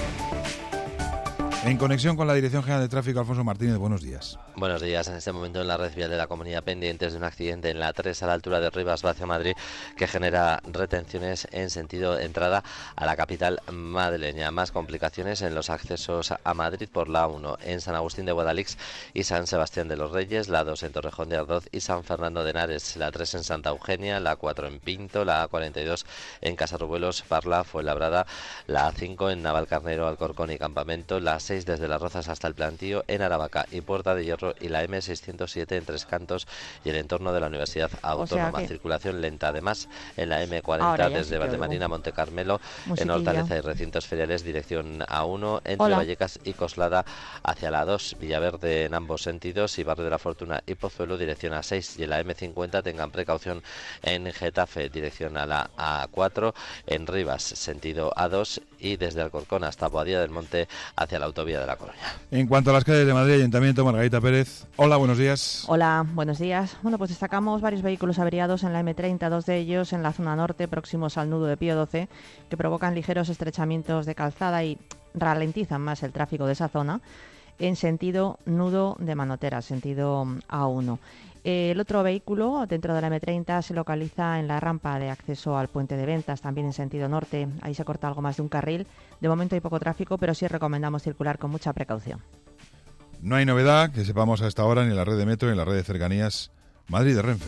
En conexión con la Dirección General de Tráfico, Alfonso Martínez, buenos días. Buenos días. En este momento en la red vial de la Comunidad pendientes de un accidente en la tres a la altura de Rivas hacia Madrid que genera retenciones en sentido de entrada a la capital madrileña. Más complicaciones en los accesos a Madrid por la uno en San Agustín de Guadalix y San Sebastián de los Reyes, la dos en Torrejón de Ardoz y San Fernando de Henares, la tres en Santa Eugenia, la cuatro en Pinto, la A cuarenta y dos en Casarrubuelos, Parla, Fuenlabrada, la A cinco en Navalcarnero, Alcorcón y Campamento, la seis desde Las Rozas hasta el Plantío en Aravaca y Puerta de Hierro y la eme seiscientos siete en Tres Cantos y el entorno de la Universidad Autónoma. O sea que... Circulación lenta. Además, en la eme cuarenta desde Valdemarina a Monte Carmelo, en Hortaleza y Recintos Feriales, dirección A uno, entre Hola. Vallecas y Coslada hacia la dos, Villaverde en ambos sentidos y Barrio de la Fortuna y Pozuelo, dirección A seis, y en la eme cincuenta tengan precaución en Getafe, dirección a la A cuatro, en Rivas, sentido A dos y desde Alcorcón hasta Boadilla del Monte hacia la autovía de La Coruña. En cuanto a las calles de Madrid, Ayuntamiento, Margarita Pérez. Hola, buenos días. Hola, buenos días. Bueno, pues destacamos varios vehículos averiados en la eme treinta, dos de ellos en la zona norte, próximos al nudo de Pío doce, que provocan ligeros estrechamientos de calzada y ralentizan más el tráfico de esa zona, en sentido nudo de Manotera, sentido A uno. El otro vehículo dentro de la eme treinta se localiza en la rampa de acceso al puente de Ventas, también en sentido norte. Ahí se corta algo más de un carril. De momento hay poco tráfico, pero sí recomendamos circular con mucha precaución. No hay novedad que sepamos a esta hora ni en la red de metro ni en la red de cercanías Madrid de Renfe.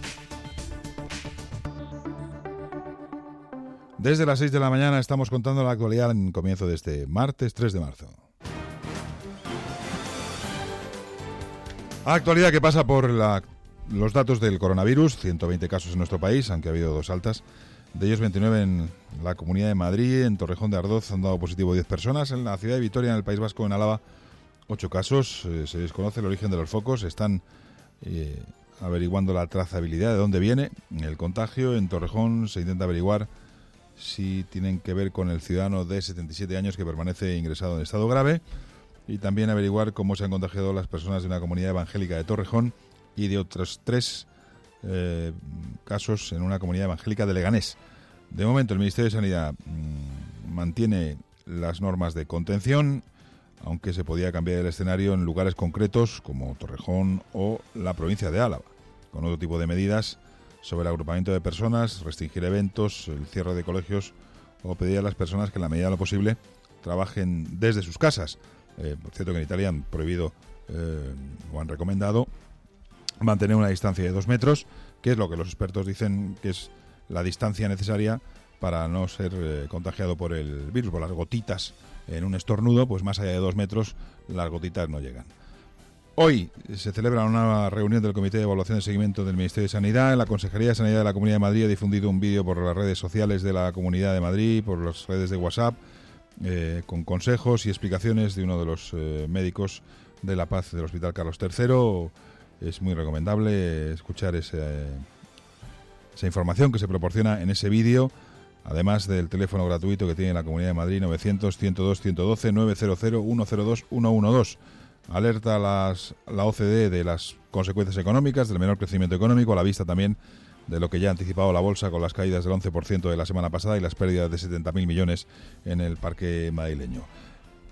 Desde las seis de la mañana estamos contando la actualidad en comienzo de este martes tres de marzo. Actualidad que pasa por la, los datos del coronavirus, ciento veinte casos en nuestro país, aunque ha habido dos altas. De ellos veintinueve en la Comunidad de Madrid, en Torrejón de Ardoz han dado positivo diez personas. En la ciudad de Vitoria, en el País Vasco, en Álava, ocho casos. Eh, se desconoce el origen de los focos. Están eh, averiguando la trazabilidad de dónde viene el contagio. En Torrejón se intenta averiguar si tienen que ver con el ciudadano de setenta y siete años que permanece ingresado en estado grave. Y también averiguar cómo se han contagiado las personas de una comunidad evangélica de Torrejón y de otros tres eh, casos en una comunidad evangélica de Leganés. De momento el Ministerio de Sanidad mmm, mantiene las normas de contención, aunque se podía cambiar el escenario en lugares concretos como Torrejón o la provincia de Álava, con otro tipo de medidas sobre el agrupamiento de personas, restringir eventos, el cierre de colegios o pedir a las personas que en la medida de lo posible trabajen desde sus casas. Eh, por cierto que en Italia han prohibido eh, o han recomendado mantener una distancia de dos metros, que es lo que los expertos dicen que es la distancia necesaria para no ser eh, contagiado por el virus. Por las gotitas en un estornudo, pues más allá de dos metros las gotitas no llegan. Hoy se celebra una reunión del Comité de Evaluación y Seguimiento del Ministerio de Sanidad. La Consejería de Sanidad de la Comunidad de Madrid ha difundido un vídeo por las redes sociales de la Comunidad de Madrid, por las redes de WhatsApp, Eh, con consejos y explicaciones de uno de los eh, médicos de La Paz del Hospital Carlos tercero. Es muy recomendable escuchar ese, eh, esa información que se proporciona en ese vídeo, además del teléfono gratuito que tiene la Comunidad de Madrid, novecientos, ciento dos, ciento doce, novecientos, ciento dos, ciento doce. Alerta a las, la O C D de las consecuencias económicas, del menor crecimiento económico, a la vista también de lo que ya ha anticipado la bolsa con las caídas del once por ciento de la semana pasada y las pérdidas de setenta mil millones en el parque madrileño.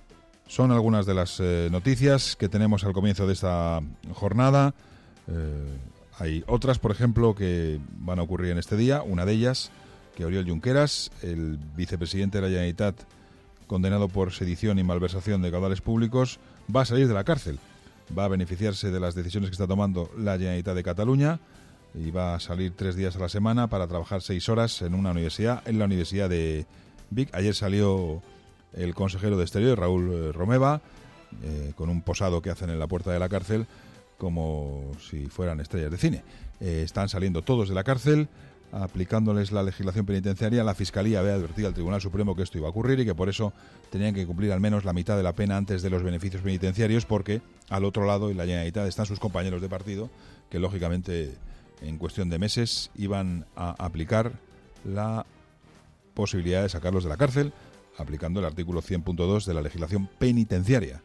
Son algunas de las eh, noticias que tenemos al comienzo de esta jornada. Eh, hay otras, por ejemplo, que van a ocurrir en este día. Una de ellas, que Oriol Junqueras, el vicepresidente de la Generalitat, condenado por sedición y malversación de caudales públicos, va a salir de la cárcel. Va a beneficiarse de las decisiones que está tomando la Generalitat de Cataluña y va a salir tres días a la semana para trabajar seis horas en una universidad, en la Universidad de Vic. Ayer salió el consejero de Exterior, Raúl Romeva, eh, con un posado que hacen en la puerta de la cárcel, como si fueran estrellas de cine. Eh, están saliendo todos de la cárcel, aplicándoles la legislación penitenciaria. La Fiscalía había advertido al Tribunal Supremo que esto iba a ocurrir y que por eso tenían que cumplir al menos la mitad de la pena antes de los beneficios penitenciarios, porque al otro lado, en la Generalitat, están sus compañeros de partido, que lógicamente en cuestión de meses iban a aplicar la posibilidad de sacarlos de la cárcel, aplicando el artículo cien punto dos de la legislación penitenciaria.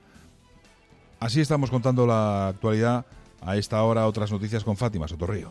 Así estamos contando la actualidad a esta hora. Otras noticias con Fátima Sotorrío.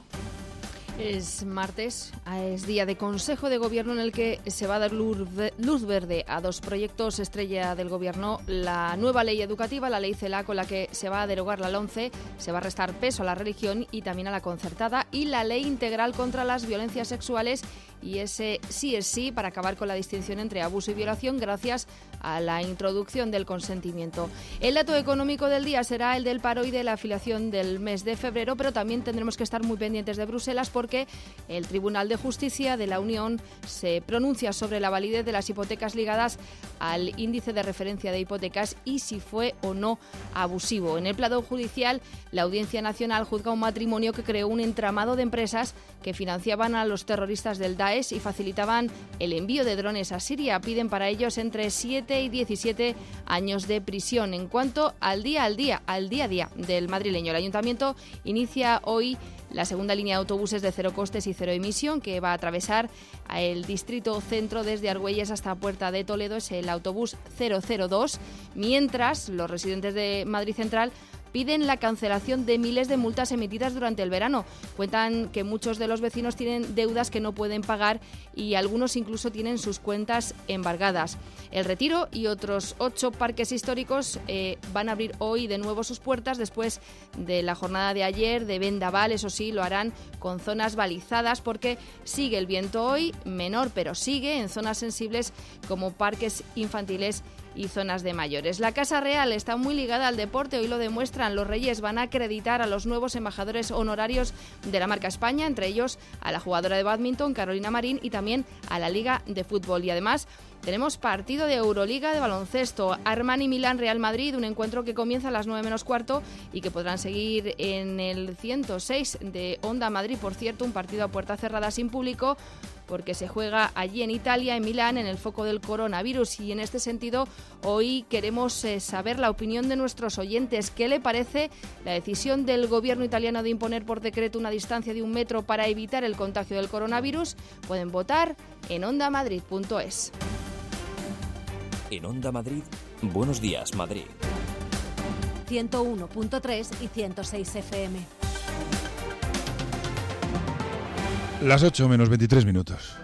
Es martes, es día de Consejo de Gobierno en el que se va a dar luz verde a dos proyectos estrella del Gobierno: la nueva ley educativa, la ley CELA, con la que se va a derogar la LOMCE, se va a restar peso a la religión y también a la concertada, y la ley integral contra las violencias sexuales y ese sí es sí para acabar con la distinción entre abuso y violación gracias a la introducción del consentimiento. El dato económico del día será el del paro y de la afiliación del mes de febrero, pero también tendremos que estar muy pendientes de Bruselas porque el Tribunal de Justicia de la Unión se pronuncia sobre la validez de las hipotecas ligadas al índice de referencia de hipotecas y si fue o no abusivo. En el plano judicial, la Audiencia Nacional juzga un matrimonio que creó un entramado de empresas que financiaban a los terroristas del Daesh y facilitaban el envío de drones a Siria. Piden para ellos entre siete y diecisiete años de prisión. En cuanto al día al día, al día a día del madrileño, el Ayuntamiento inicia hoy la segunda línea de autobuses de cero costes y cero emisión que va a atravesar el distrito centro desde Argüelles hasta Puerta de Toledo. Es el autobús cero cero dos, mientras los residentes de Madrid Central piden la cancelación de miles de multas emitidas durante el verano. Cuentan que muchos de los vecinos tienen deudas que no pueden pagar y algunos incluso tienen sus cuentas embargadas. El Retiro y otros ocho parques históricos eh, van a abrir hoy de nuevo sus puertas después de la jornada de ayer de vendaval. Eso sí, lo harán con zonas balizadas porque sigue el viento hoy, menor pero sigue en zonas sensibles como parques infantiles y zonas de mayores. La Casa Real está muy ligada al deporte, hoy lo demuestran. Los Reyes van a acreditar a los nuevos embajadores honorarios de la marca España, entre ellos a la jugadora de bádminton Carolina Marín y también a la Liga de Fútbol. Y además tenemos partido de Euroliga de baloncesto, Armani Milán Real Madrid, un encuentro que comienza a las nueve menos cuarto y que podrán seguir en el ciento seis de Onda Madrid. Por cierto, un partido a puerta cerrada sin público porque se juega allí en Italia, en Milán, en el foco del coronavirus. Y en este sentido, hoy queremos eh, saber la opinión de nuestros oyentes. ¿Qué le parece la decisión del gobierno italiano de imponer por decreto una distancia de un metro para evitar el contagio del coronavirus? Pueden votar en onda madrid punto es. En Onda Madrid, Buenos Días, Madrid. ciento uno punto tres y ciento seis F M. Las ocho menos veintitrés minutos.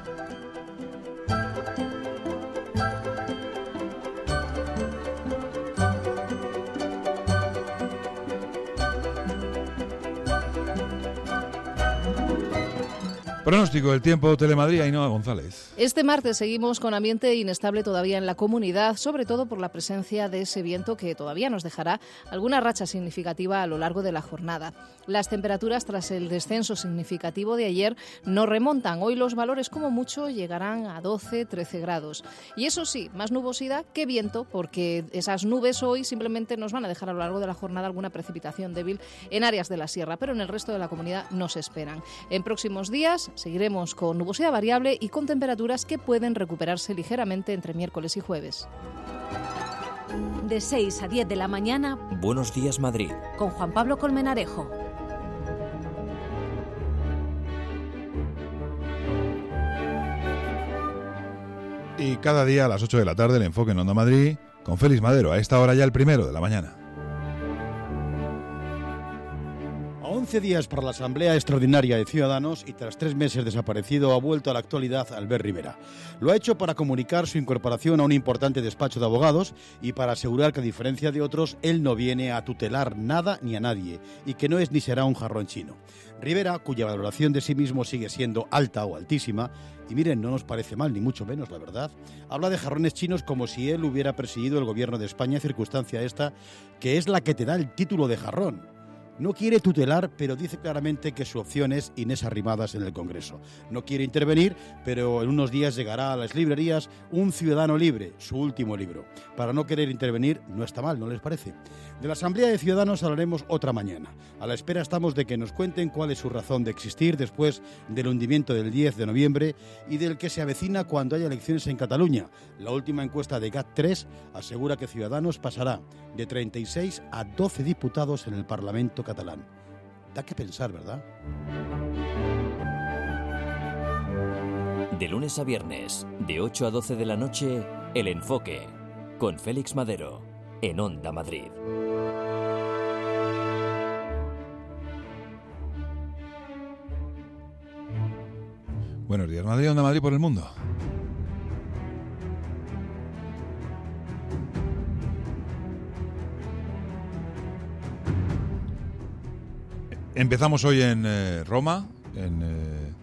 Pronóstico del tiempo, Telemadrid, Ainhoa González. Este martes seguimos con ambiente inestable todavía en la comunidad, sobre todo por la presencia de ese viento que todavía nos dejará alguna racha significativa a lo largo de la jornada. Las temperaturas tras el descenso significativo de ayer no remontan. Hoy los valores como mucho llegarán a doce, trece grados. Y eso sí, más nubosidad que viento, porque esas nubes hoy simplemente nos van a dejar a lo largo de la jornada alguna precipitación débil en áreas de la sierra, pero en el resto de la comunidad no se esperan. En próximos días seguiremos con nubosidad variable y con temperaturas que pueden recuperarse ligeramente entre miércoles y jueves. De seis a diez de la mañana, Buenos Días, Madrid. Con Juan Pablo Colmenarejo. Y cada día a las ocho de la tarde el enfoque en Onda Madrid con Félix Madero. A esta hora ya el primero de la mañana. once días para la Asamblea Extraordinaria de Ciudadanos y tras tres meses desaparecido ha vuelto a la actualidad Albert Rivera. Lo ha hecho para comunicar su incorporación a un importante despacho de abogados y para asegurar que, a diferencia de otros, él no viene a tutelar nada ni a nadie y que no es ni será un jarrón chino. Rivera, cuya valoración de sí mismo sigue siendo alta o altísima, y miren, no nos parece mal, ni mucho menos, la verdad, habla de jarrones chinos como si él hubiera presidido el gobierno de España, circunstancia esta, que es la que te da el título de jarrón. No quiere tutelar, pero dice claramente que su opción es Inés Arrimadas en el Congreso. No quiere intervenir, pero en unos días llegará a las librerías Un Ciudadano Libre, su último libro. Para no querer intervenir no está mal, ¿no les parece? De la Asamblea de Ciudadanos hablaremos otra mañana. A la espera estamos de que nos cuenten cuál es su razón de existir después del hundimiento del diez de noviembre y del que se avecina cuando haya elecciones en Cataluña. La última encuesta de G A T tres asegura que Ciudadanos pasará de treinta y seis a doce diputados en el Parlamento catalán. Da que pensar, ¿verdad? De lunes a viernes, de ocho a doce de la noche, El Enfoque, con Félix Madero, en Onda Madrid. Buenos días, Madrid, Onda Madrid por el mundo. Empezamos hoy en eh, Roma, en eh,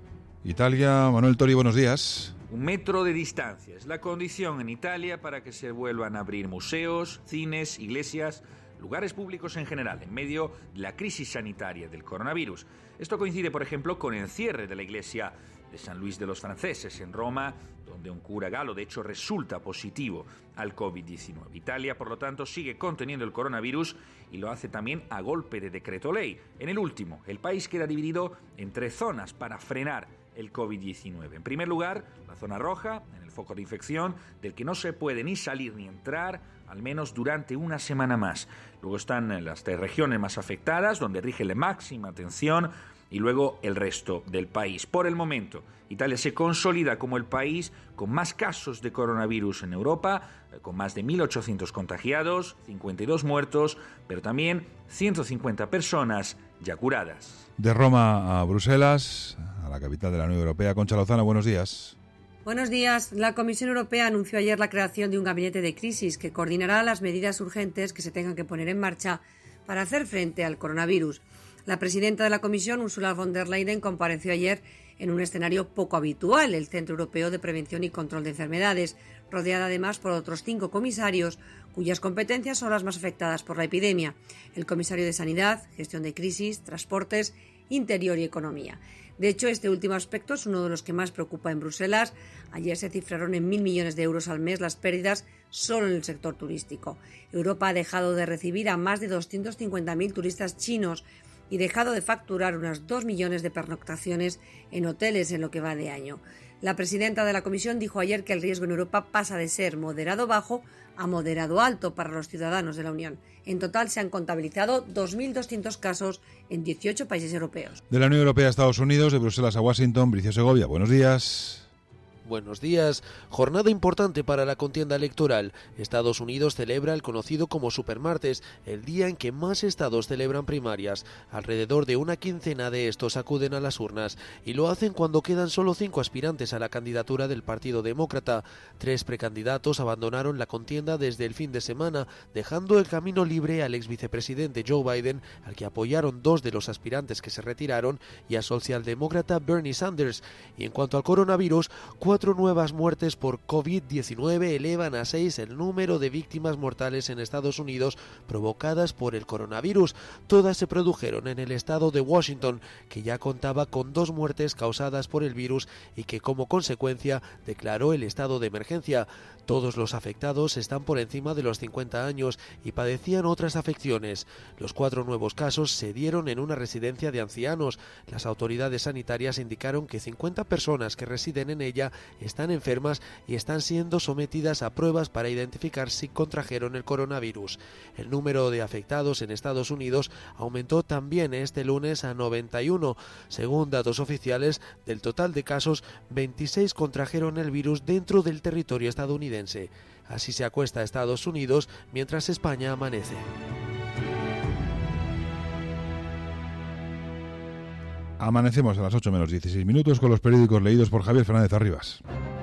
Italia. Manuel Tori, buenos días. Un metro de distancia es la condición en Italia para que se vuelvan a abrir museos, cines, iglesias, lugares públicos en general, en medio de la crisis sanitaria del coronavirus. Esto coincide, por ejemplo, con el cierre de la iglesia de San Luis de los Franceses en Roma, donde un cura galo, de hecho, resulta positivo al covid diecinueve. Italia, por lo tanto, sigue conteniendo el coronavirus y lo hace también a golpe de decreto ley. En el último, el país queda dividido en tres zonas para frenar el covid diecinueve. En primer lugar, la zona roja, en el foco de infección, del que no se puede ni salir ni entrar, al menos durante una semana más. Luego están las tres regiones más afectadas, donde rige la máxima atención, y luego el resto del país. Por el momento, Italia se consolida como el país con más casos de coronavirus en Europa, con más de mil ochocientos contagiados, cincuenta y dos muertos, pero también ciento cincuenta personas ya curadas. De Roma a Bruselas, a la capital de la Unión Europea. Concha Lozano, buenos días. Buenos días. La Comisión Europea anunció ayer la creación de un gabinete de crisis que coordinará las medidas urgentes que se tengan que poner en marcha para hacer frente al coronavirus. La presidenta de la Comisión, Ursula von der Leyen, compareció ayer en un escenario poco habitual, el Centro Europeo de Prevención y Control de Enfermedades, rodeada además por otros cinco comisarios cuyas competencias son las más afectadas por la epidemia: el comisario de Sanidad, Gestión de Crisis, Transportes, Interior y Economía. De hecho, este último aspecto es uno de los que más preocupa en Bruselas. Ayer se cifraron en mil millones de euros al mes las pérdidas solo en el sector turístico. Europa ha dejado de recibir a más de doscientos cincuenta mil turistas chinos y dejado de facturar unas dos millones de pernoctaciones en hoteles en lo que va de año. La presidenta de la Comisión dijo ayer que el riesgo en Europa pasa de ser moderado bajo a moderado alto para los ciudadanos de la Unión. En total se han contabilizado dos mil doscientos casos en dieciocho países europeos. De la Unión Europea a Estados Unidos, de Bruselas a Washington, Bricio Segovia, buenos días. Buenos días. Jornada importante para la contienda electoral. Estados Unidos celebra el conocido como Supermartes, el día en que más estados celebran primarias. Alrededor de una quincena de estos acuden a las urnas y lo hacen cuando quedan solo cinco aspirantes a la candidatura del Partido Demócrata. Tres precandidatos abandonaron la contienda desde el fin de semana, dejando el camino libre al ex vicepresidente Joe Biden, al que apoyaron dos de los aspirantes que se retiraron, y al socialdemócrata Bernie Sanders. Y en cuanto al coronavirus, cuatro nuevas muertes por covid diecinueve elevan a seis el número de víctimas mortales en Estados Unidos provocadas por el coronavirus. Todas se produjeron en el estado de Washington, que ya contaba con dos muertes causadas por el virus y que como consecuencia declaró el estado de emergencia. Todos los afectados están por encima de los cincuenta años y padecían otras afecciones. Los cuatro nuevos casos se dieron en una residencia de ancianos. Las autoridades sanitarias indicaron que cincuenta personas que residen en ella están enfermas y están siendo sometidas a pruebas para identificar si contrajeron el coronavirus. El número de afectados en Estados Unidos aumentó también este lunes a noventa y uno. Según datos oficiales, del total de casos, veintiséis contrajeron el virus dentro del territorio estadounidense. Así se acuesta Estados Unidos, mientras España amanece. Amanecemos a las ocho menos dieciséis minutos con los periódicos leídos por Javier Fernández Arribas.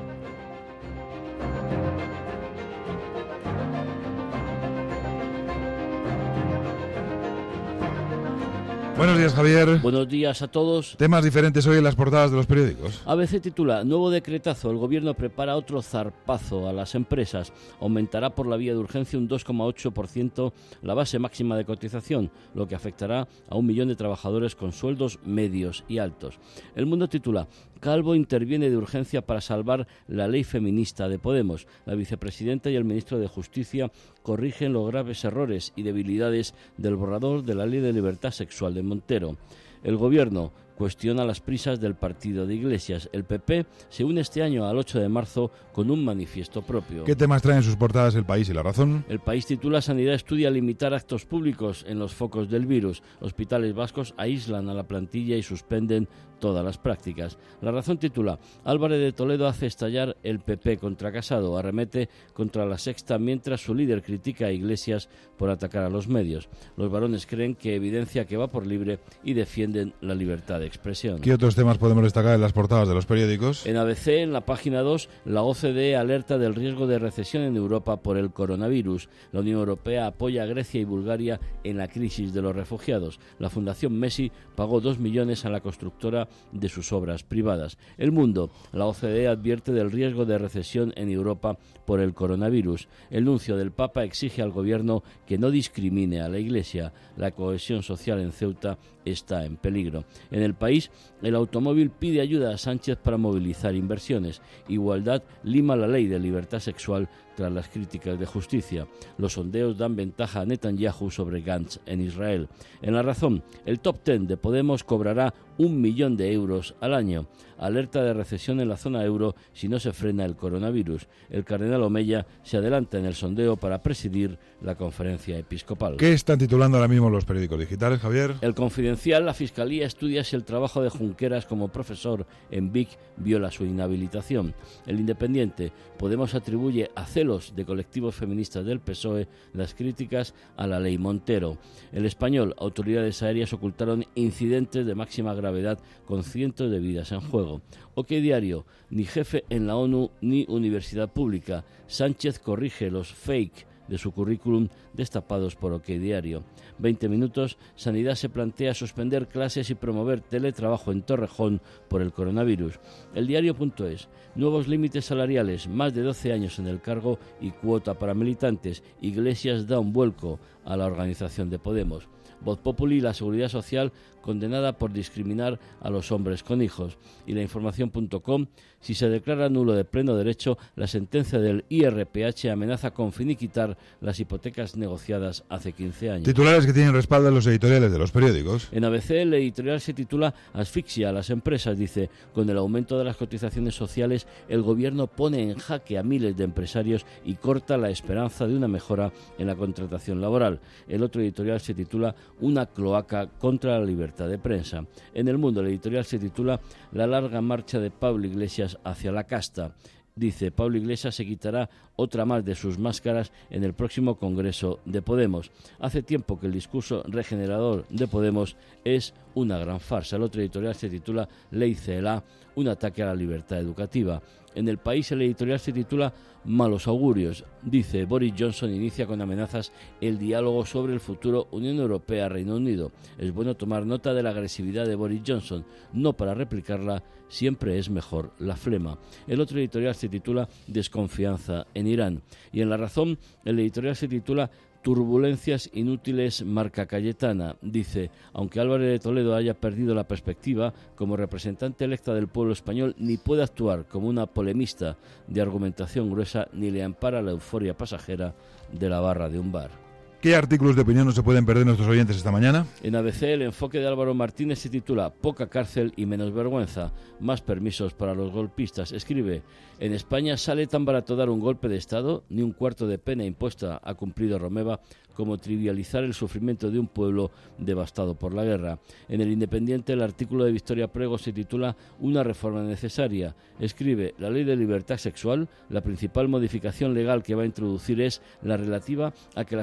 Buenos días, Javier. Buenos días a todos. Temas diferentes hoy en las portadas de los periódicos. A B C titula: Nuevo decretazo. El gobierno prepara otro zarpazo a las empresas. Aumentará por la vía de urgencia un dos coma ocho por ciento la base máxima de cotización, lo que afectará a un millón de trabajadores con sueldos medios y altos. El Mundo titula: Calvo interviene de urgencia para salvar la ley feminista de Podemos. La vicepresidenta y el ministro de Justicia corrigen los graves errores y debilidades del borrador de la Ley de Libertad Sexual de Montero. El gobierno cuestiona las prisas del partido de Iglesias. El P P se une este año al ocho de marzo con un manifiesto propio. ¿Qué temas traen sus portadas El País y La Razón? El País titula: Sanidad estudia limitar actos públicos en los focos del virus. Hospitales vascos aíslan a la plantilla y suspenden todas las prácticas. La Razón titula: Álvarez de Toledo hace estallar el P P contra Casado. Arremete contra la Sexta mientras su líder critica a Iglesias por atacar a los medios. Los varones creen que evidencia que va por libre y defienden la libertad de expresión. ¿Qué otros temas podemos destacar en las portadas de los periódicos? En A B C, en la página dos, la O C D E alerta del riesgo de recesión en Europa por el coronavirus. La Unión Europea apoya a Grecia y Bulgaria en la crisis de los refugiados. La Fundación Messi pagó dos millones a la constructora de sus obras privadas. El Mundo, la O C D E advierte del riesgo de recesión en Europa por el coronavirus. El nuncio del Papa exige al gobierno que no discrimine a la Iglesia. La cohesión social en Ceuta está en peligro. En El País, el automóvil pide ayuda a Sánchez para movilizar inversiones. Igualdad lima la ley de libertad sexual tras las críticas de justicia. Los sondeos dan ventaja a Netanyahu sobre Gantz en Israel. En La Razón, el top ten de Podemos cobrará un millón de euros al año. Alerta de recesión en la zona euro si no se frena el coronavirus. El cardenal Omeya se adelanta en el sondeo para presidir la conferencia episcopal. ¿Qué están titulando ahora mismo los periódicos digitales, Javier? El Confidencial: la Fiscalía estudia si el trabajo de Junqueras como profesor en Vic viola su inhabilitación. El Independiente: Podemos atribuye a celos de colectivos feministas del P S O E las críticas a la ley Montero. El Español: autoridades aéreas ocultaron incidentes de máxima gravedad con cientos de vidas en juego. OK Diario: ni jefe en la ONU ni universidad pública. Sánchez corrige los fake de su currículum destapados por OK Diario. veinte minutos, Sanidad se plantea suspender clases y promover teletrabajo en Torrejón por el coronavirus. El Diario.es: nuevos límites salariales, más de doce años en el cargo y cuota para militantes. Iglesias da un vuelco a la organización de Podemos. Voz Populi: la Seguridad Social condenada por discriminar a los hombres con hijos. Y la Información.com: si se declara nulo de pleno derecho, la sentencia del I R P H amenaza con finiquitar las hipotecas negociadas hace quince años. Titulares que tienen respaldo en los editoriales de los periódicos. En A B C, el editorial se titula: asfixia a las empresas. Dice: con el aumento de las cotizaciones sociales, el gobierno pone en jaque a miles de empresarios y corta la esperanza de una mejora en la contratación laboral. El otro editorial se titula: una cloaca contra la libertad de prensa. En El Mundo, el editorial se titula: la larga marcha de Pablo Iglesias hacia la casta. Dice: Pablo Iglesias se quitará otra más de sus máscaras en el próximo Congreso de Podemos. Hace tiempo que el discurso regenerador de Podemos es una gran farsa. El otro editorial se titula: Ley Celaá, un ataque a la libertad educativa. En El País, el editorial se titula: malos augurios. Dice: Boris Johnson inicia con amenazas el diálogo sobre el futuro Unión Europea-Reino Unido. Es bueno tomar nota de la agresividad de Boris Johnson. No para replicarla, siempre es mejor la flema. El otro editorial se titula: desconfianza en Irán. Y en La Razón, el editorial se titula: turbulencias inútiles marca Cayetana. Dice: aunque Álvarez de Toledo haya perdido la perspectiva, como representante electa del pueblo español, ni puede actuar como una polemista de argumentación gruesa, ni le ampara la euforia pasajera de la barra de un bar. ¿Qué artículos de opinión no se pueden perder nuestros oyentes esta mañana? En A B C, el enfoque de Álvaro Martínez se titula: poca cárcel y menos vergüenza, más permisos para los golpistas. Escribe: en España sale tan barato dar un golpe de Estado, ni un cuarto de pena impuesta ha cumplido Romeva, como trivializar el sufrimiento de un pueblo devastado por la guerra. En El Independiente, el artículo de Victoria Prego se titula: una reforma necesaria. Escribe: la ley de libertad sexual, la principal modificación legal que va a introducir es la relativa a que las sanciones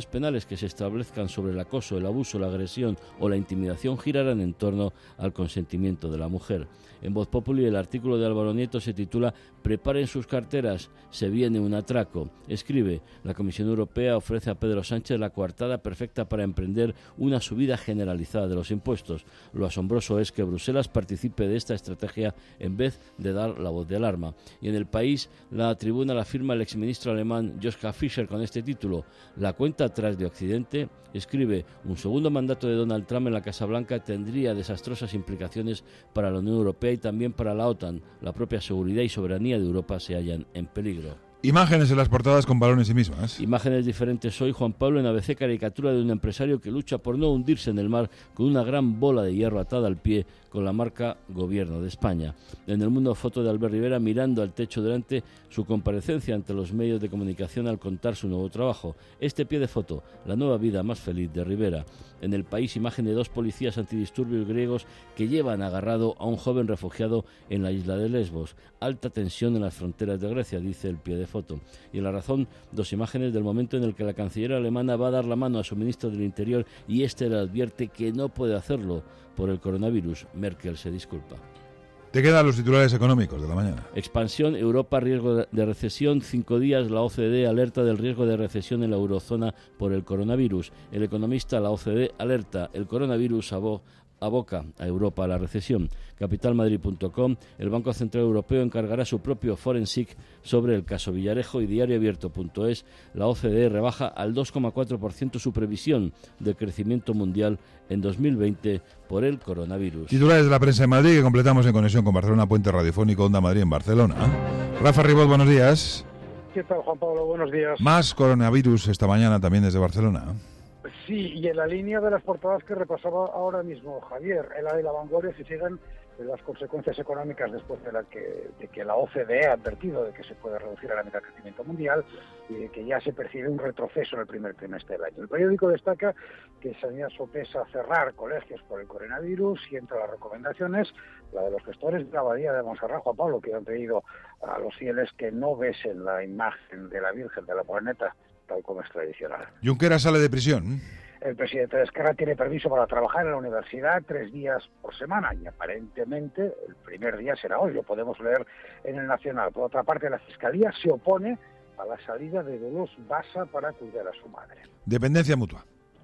procedimientos penales que se establezcan sobre el acoso, el abuso, la agresión o la intimidación girarán en torno al consentimiento de la mujer. En Voz Populi, el artículo de Álvaro Nieto se titula «Preparen sus carteras, se viene un atraco». Escribe: la Comisión Europea ofrece a Pedro Sánchez la coartada perfecta para emprender una subida generalizada de los impuestos. Lo asombroso es que Bruselas participe de esta estrategia en vez de dar la voz de alarma. Y en El País, la tribuna la firma el exministro alemán Joschka Fischer con este título: «La cuenta atrás de Occidente». Escribe: un segundo mandato de Donald Trump en la Casa Blanca tendría desastrosas implicaciones para la Unión Europea y también para la OTAN. La propia seguridad y soberanía de Europa se hallan en peligro. Imágenes en las portadas con valor en sí mismas. Imágenes diferentes hoy. Juan Pablo en A B C, caricatura de un empresario que lucha por no hundirse en el mar con una gran bola de hierro atada al pie con la marca Gobierno de España. En El Mundo, foto de Albert Rivera mirando al techo durante su comparecencia ante los medios de comunicación al contar su nuevo trabajo. Este pie de foto, la nueva vida más feliz de Rivera. En El País, imagen de dos policías antidisturbios griegos que llevan agarrado a un joven refugiado en la isla de Lesbos. Alta tensión en las fronteras de Grecia, dice el pie de foto. Y en La Razón, dos imágenes del momento en el que la canciller alemana va a dar la mano a su ministro del Interior y este le advierte que no puede hacerlo por el coronavirus. Merkel se disculpa. Te quedan los titulares económicos de la mañana. Expansión, Europa, riesgo de recesión. Cinco días, la O C D E alerta del riesgo de recesión en la eurozona por el coronavirus. El economista, la O C D E alerta, el coronavirus abo- aboca a Europa a la recesión. capital madrid punto com, el Banco Central Europeo encargará su propio forensic sobre el caso Villarejo. Y diario abierto punto es, la O C D E rebaja al dos coma cuatro por ciento su previsión de crecimiento mundial en dos mil veinte por el coronavirus. Titulares de la prensa en Madrid que completamos en conexión con Barcelona, puente radiofónico Onda Madrid en Barcelona. Rafa Ribot, buenos días. ¿Qué tal, Juan Pablo? Buenos días. Más coronavirus esta mañana también desde Barcelona. Sí, y en la línea de las portadas que repasaba ahora mismo Javier, en la de La Vanguardia se siguen las consecuencias económicas después de, la que, de que la O C D E ha advertido de que se puede reducir a la mitad el crecimiento mundial y de que ya se percibe un retroceso en el primer trimestre del año. El periódico destaca que Sanidad sopesa cerrar colegios por el coronavirus y entre las recomendaciones la de los gestores de la Abadía de Montserrat, Juan Pablo, que han pedido a los fieles que no besen la imagen de la Virgen de la Moreneta, tal como es tradicional. Junqueras sale de prisión. El presidente de Esquerra tiene permiso para trabajar en la universidad tres días por semana y aparentemente el primer día será hoy, lo podemos leer en El Nacional. Por otra parte, la Fiscalía se opone a la salida de Dolors Bassa para cuidar a su madre. Dependencia mutua.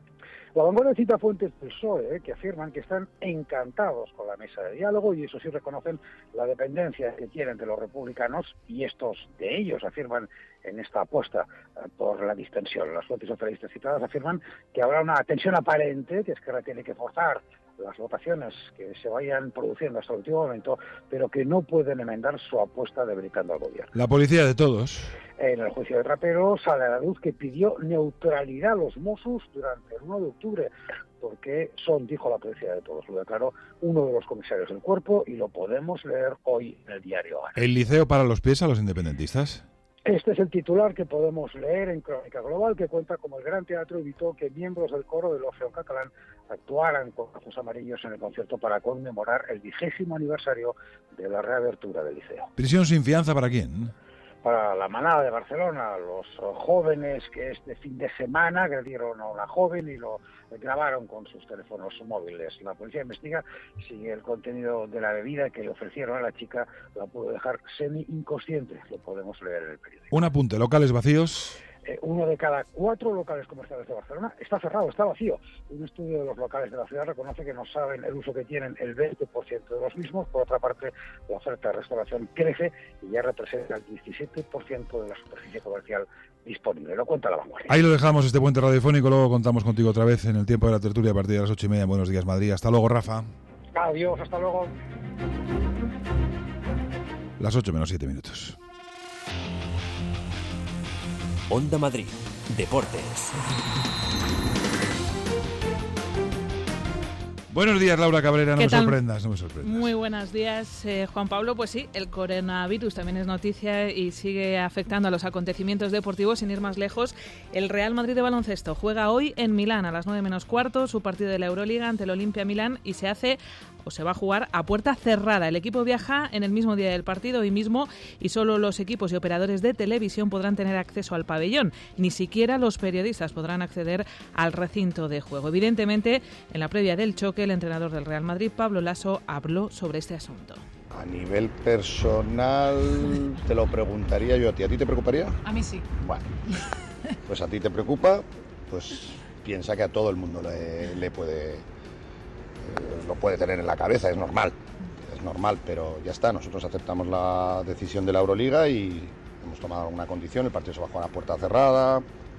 La Vanguardia cita fuentes del P S O E eh, que afirman que están encantados con la mesa de diálogo y eso sí reconocen la dependencia que tienen de los republicanos y estos de ellos afirman en esta apuesta eh, por la distensión. Las fuentes socialistas citadas afirman que habrá una tensión aparente, que Esquerra tiene que forzar las votaciones que se vayan produciendo hasta el último momento, pero que no pueden enmendar su apuesta debilitando al gobierno. La policía de todos. En el juicio de Trapero sale a la luz que pidió neutralidad a los Mossos durante el uno de octubre, porque son, dijo la policía de todos, lo declaró uno de los comisarios del cuerpo y lo podemos leer hoy en el diario A N. ¿El liceo para los pies a los independentistas? Este es el titular que podemos leer en Crónica Global, que cuenta cómo el Gran Teatro evitó que miembros del coro del Orfeón Catalán actuaran con ojos amarillos en el concierto para conmemorar el vigésimo aniversario de la reabertura del liceo. ¿Prisión sin fianza para quién? Para la manada de Barcelona, los jóvenes que este fin de semana agredieron a una joven y lo grabaron con sus teléfonos móviles. La policía investiga si el contenido de la bebida que le ofrecieron a la chica la pudo dejar semi-inconsciente. Lo podemos leer en el periódico. Un apunte, locales vacíos. Eh, uno de cada cuatro locales comerciales de Barcelona está cerrado, está vacío. Un estudio de los locales de la ciudad reconoce que no saben el uso que tienen el veinte por ciento de los mismos. Por otra parte, la oferta de restauración crece y ya representa el diecisiete por ciento de la superficie comercial disponible. Lo cuenta La Vanguardia. Ahí lo dejamos, este puente radiofónico. Luego contamos contigo otra vez en el tiempo de la tertulia a partir de las ocho y media. Buenos días, Madrid. Hasta luego, Rafa. Adiós, hasta luego. Las ocho menos siete minutos. Onda Madrid, Deportes. Buenos días, Laura Cabrera, no ¿Qué me tal? sorprendas, no me sorprendas. Muy buenos días, eh, Juan Pablo. Pues sí, el coronavirus también es noticia y sigue afectando a los acontecimientos deportivos. Sin ir más lejos, el Real Madrid de baloncesto juega hoy en Milán a las nueve menos cuarto su partido de la Euroliga ante el Olimpia Milán y se hace o se va a jugar a puerta cerrada. El equipo viaja en el mismo día del partido, hoy mismo, y solo los equipos y operadores de televisión podrán tener acceso al pabellón. Ni siquiera los periodistas podrán acceder al recinto de juego. Evidentemente, en la previa del choque, el entrenador del Real Madrid, Pablo Laso, habló sobre este asunto. A nivel personal, te lo preguntaría yo a ti. ¿A ti te preocuparía? A mí sí. Bueno, pues a ti te preocupa, pues piensa que a todo el mundo le, le puede... lo puede tener en la cabeza, es normal, es normal, pero ya está, nosotros aceptamos la decisión de la Euroliga y hemos tomado una condición, el partido se va a jugar a puerta cerrada,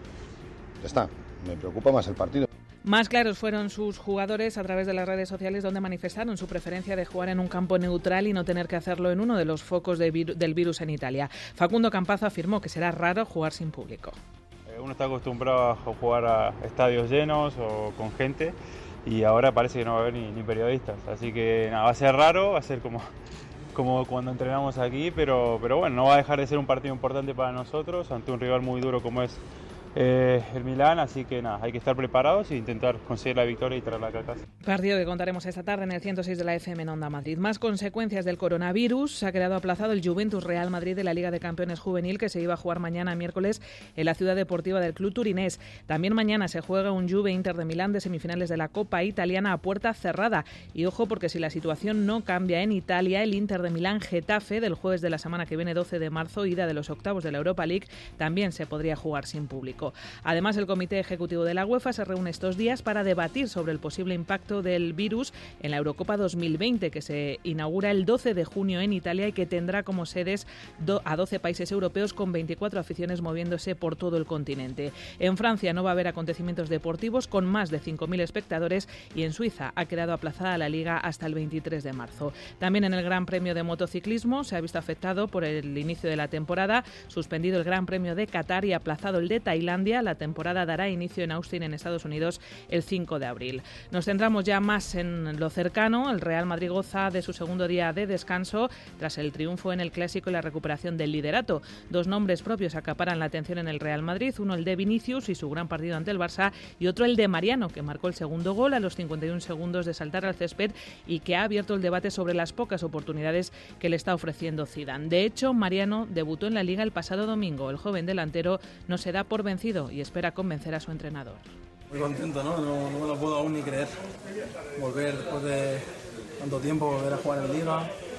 ya está, me preocupa más el partido. Más claros fueron sus jugadores a través de las redes sociales, donde manifestaron su preferencia de jugar en un campo neutral y no tener que hacerlo en uno de los focos de vir- del virus en Italia. Facundo Campazo afirmó que será raro jugar sin público. Uno está acostumbrado a jugar a estadios llenos o con gente, y ahora parece que no va a haber ni, ni periodistas, así que nada, va a ser raro, va a ser como, como cuando entrenamos aquí, pero, pero bueno, no va a dejar de ser un partido importante para nosotros ante un rival muy duro como es eh, el Milán, así que nada, hay que estar preparados e intentar conseguir la victoria y traerla acá a casa. Partido que contaremos esta tarde en el ciento seis de la F M en Onda Madrid. Más consecuencias del coronavirus. Se ha quedado aplazado el Juventus Real Madrid de la Liga de Campeones Juvenil, que se iba a jugar mañana miércoles en la ciudad deportiva del club turinés. También mañana se juega un Juve Inter de Milán de semifinales de la Copa Italiana a puerta cerrada. Y ojo, porque si la situación no cambia en Italia, el Inter de Milán Getafe del jueves de la semana que viene, doce de marzo, ida de los octavos de la Europa League, también se podría jugar sin público. Además, el Comité Ejecutivo de la UEFA se reúne estos días para debatir sobre el posible impacto del virus en la Eurocopa dos mil veinte, que se inaugura el doce de junio en Italia y que tendrá como sedes a doce países europeos con veinticuatro aficiones moviéndose por todo el continente. En Francia no va a haber acontecimientos deportivos con más de cinco mil espectadores y en Suiza ha quedado aplazada la Liga hasta el veintitrés de marzo. También en el Gran Premio de Motociclismo se ha visto afectado por el inicio de la temporada, suspendido el Gran Premio de Qatar y aplazado el de Tailandia. La temporada dará inicio en Austin, en Estados Unidos, el cinco de abril. Nos centramos ya más en lo cercano. El Real Madrid goza de su segundo día de descanso tras el triunfo en el Clásico y la recuperación del liderato. Dos nombres propios acaparan la atención en el Real Madrid, uno el de Vinicius y su gran partido ante el Barça y otro el de Mariano, que marcó el segundo gol a los cincuenta y un segundos de saltar al césped y que ha abierto el debate sobre las pocas oportunidades que le está ofreciendo Zidane. De hecho, Mariano debutó en la Liga el pasado domingo. El joven delantero no se da por vencido y espera convencer a su entrenador. Muy contento, ¿no? No, no me lo puedo aún ni creer. Volver después de tanto tiempo, volver a jugar en Liga,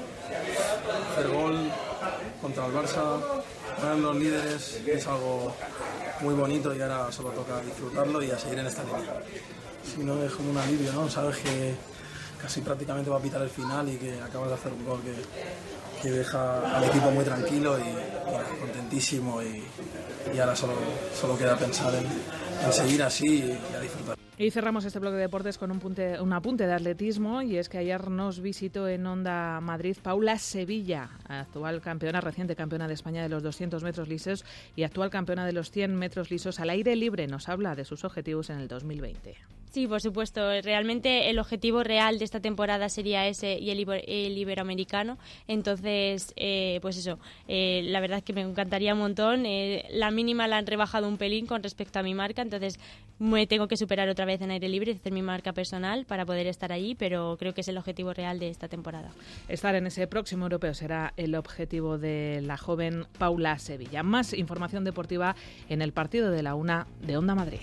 hacer gol contra el Barça, ganar los líderes, es algo muy bonito y ahora solo toca disfrutarlo y a seguir en esta línea. Si no, es como un alivio, ¿no? Sabes que casi prácticamente va a pitar el final y que acabas de hacer un gol que, que deja al equipo muy tranquilo y, y contentísimo y, y ahora solo, solo queda pensar en, en seguir así y a disfrutar. Y cerramos este bloque de deportes con un, punte, un apunte de atletismo, y es que ayer nos visitó en Onda Madrid Paula Sevilla, actual campeona, reciente campeona de España de los doscientos metros lisos y actual campeona de los cien metros lisos al aire libre. Nos habla de sus objetivos en el dos mil veinte. Sí, por supuesto. Realmente el objetivo real de esta temporada sería ese y el, iber, el iberoamericano. Entonces, eh, pues eso, eh, la verdad es que me encantaría un montón. Eh, la mínima la han rebajado un pelín con respecto a mi marca, entonces me tengo que superar otra vez en aire libre y hacer mi marca personal para poder estar allí, pero creo que es el objetivo real de esta temporada. Estar en ese próximo europeo será el objetivo de la joven Paula Sevilla. Más información deportiva en el partido de la una de Onda Madrid.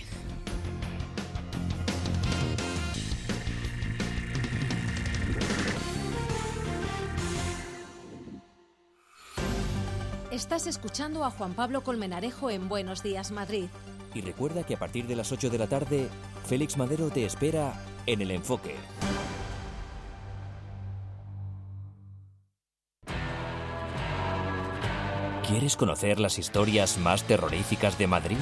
Estás escuchando a Juan Pablo Colmenarejo en Buenos Días Madrid. Y recuerda que a partir de las ocho de la tarde, Félix Madero te espera en El Enfoque. ¿Quieres conocer las historias más terroríficas de Madrid?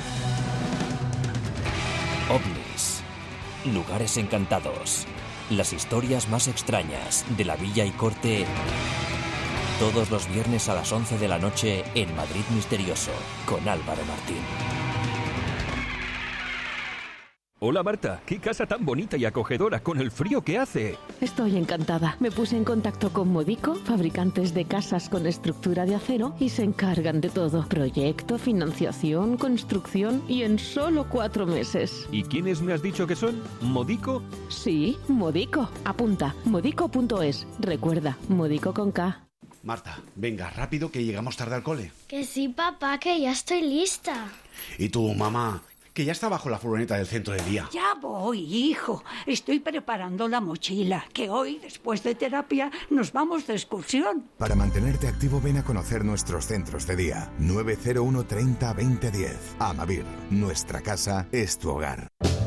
OVNIs, lugares encantados, las historias más extrañas de la Villa y Corte. Todos los viernes a las once de la noche en Madrid Misterioso, con Álvaro Martín. Hola Marta, qué casa tan bonita y acogedora con el frío que hace. Estoy encantada. Me puse en contacto con Modico, fabricantes de casas con estructura de acero, y se encargan de todo. Proyecto, financiación, construcción y en solo cuatro meses. ¿Y quiénes me has dicho que son? ¿Modico? Sí, Modico. Apunta, modico punto es. Recuerda, Modico con K. Marta, venga, rápido que llegamos tarde al cole. Que sí, papá, que ya estoy lista. ¿Y tú, mamá? Que ya está bajo la furgoneta del centro de día. Ya voy, hijo. Estoy preparando la mochila, que hoy, después de terapia, nos vamos de excursión. Para mantenerte activo, ven a conocer nuestros centros de día. nueve cero uno treinta veinte diez. Amavir, nuestra casa es tu hogar.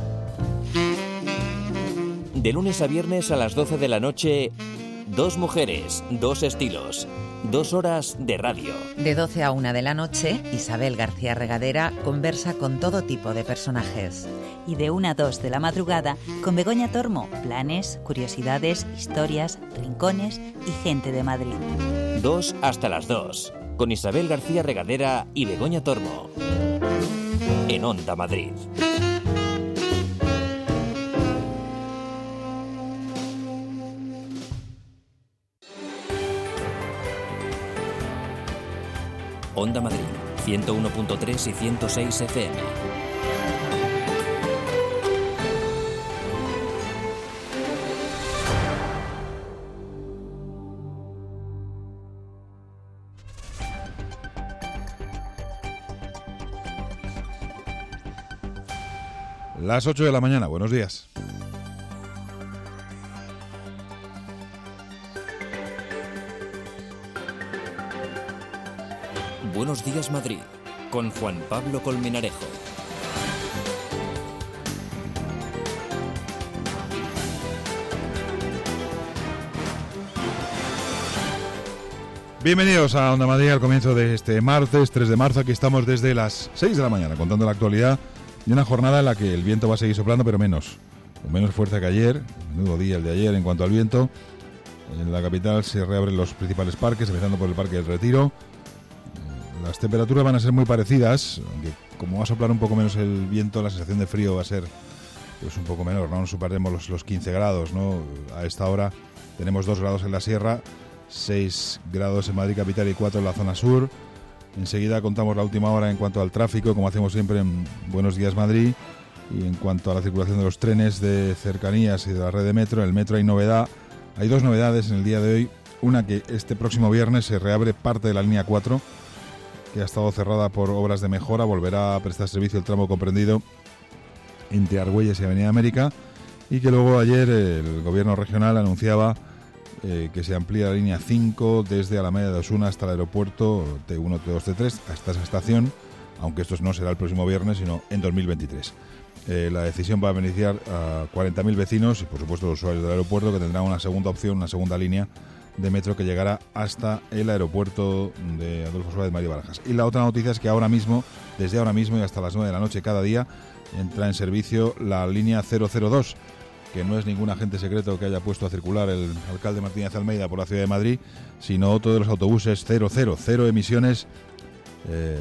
De lunes a viernes a las doce de la noche, dos mujeres, dos estilos. Dos horas de radio. De doce a una de la noche, Isabel García Regadera conversa con todo tipo de personajes. Y de una a dos de la madrugada, con Begoña Tormo, planes, curiosidades, historias, rincones y gente de Madrid. Dos hasta las dos, con Isabel García Regadera y Begoña Tormo. En Onda Madrid. Onda Madrid, ciento uno punto tres y ciento seis F M. Las ocho de la mañana, buenos días. Buenos días Madrid, con Juan Pablo Colmenarejo. Bienvenidos a Onda Madrid al comienzo de este martes tres de marzo. Aquí estamos desde las seis de la mañana contando la actualidad de una jornada en la que el viento va a seguir soplando, pero menos, con menos fuerza que ayer. Menudo día el de ayer en cuanto al viento. En la capital se reabren los principales parques, empezando por el Parque del Retiro. Las temperaturas van a ser muy parecidas, aunque como va a soplar un poco menos el viento, la sensación de frío va a ser pues un poco menor, no nos superaremos los, los quince grados, ¿no? A esta hora tenemos dos grados en la sierra, seis grados en Madrid capital y cuatro en la zona sur. Enseguida contamos la última hora en cuanto al tráfico, como hacemos siempre en Buenos Días Madrid, y en cuanto a la circulación de los trenes de cercanías y de la red de metro. En el metro hay novedad, hay dos novedades en el día de hoy. Una, que este próximo viernes se reabre parte de la línea cuatro, que ha estado cerrada por obras de mejora. Volverá a prestar servicio el tramo comprendido entre Argüelles y Avenida América, y que luego ayer el gobierno regional anunciaba eh, que se amplía la línea cinco desde Alameda de Osuna hasta el aeropuerto T uno, T dos, T tres, hasta esa estación, aunque esto no será el próximo viernes, sino en dos mil veintitrés. Eh, la decisión va a beneficiar a cuarenta mil vecinos y, por supuesto, los usuarios del aeropuerto, que tendrán una segunda opción, una segunda línea de metro que llegará hasta el aeropuerto de Adolfo Suárez María Barajas. Y la otra noticia es que ahora mismo, desde ahora mismo y hasta las nueve de la noche cada día, entra en servicio la línea cero cero dos, que no es ningún agente secreto que haya puesto a circular el alcalde Martínez Almeida por la ciudad de Madrid, sino otro de los autobuses cero cero, cero emisiones, eh,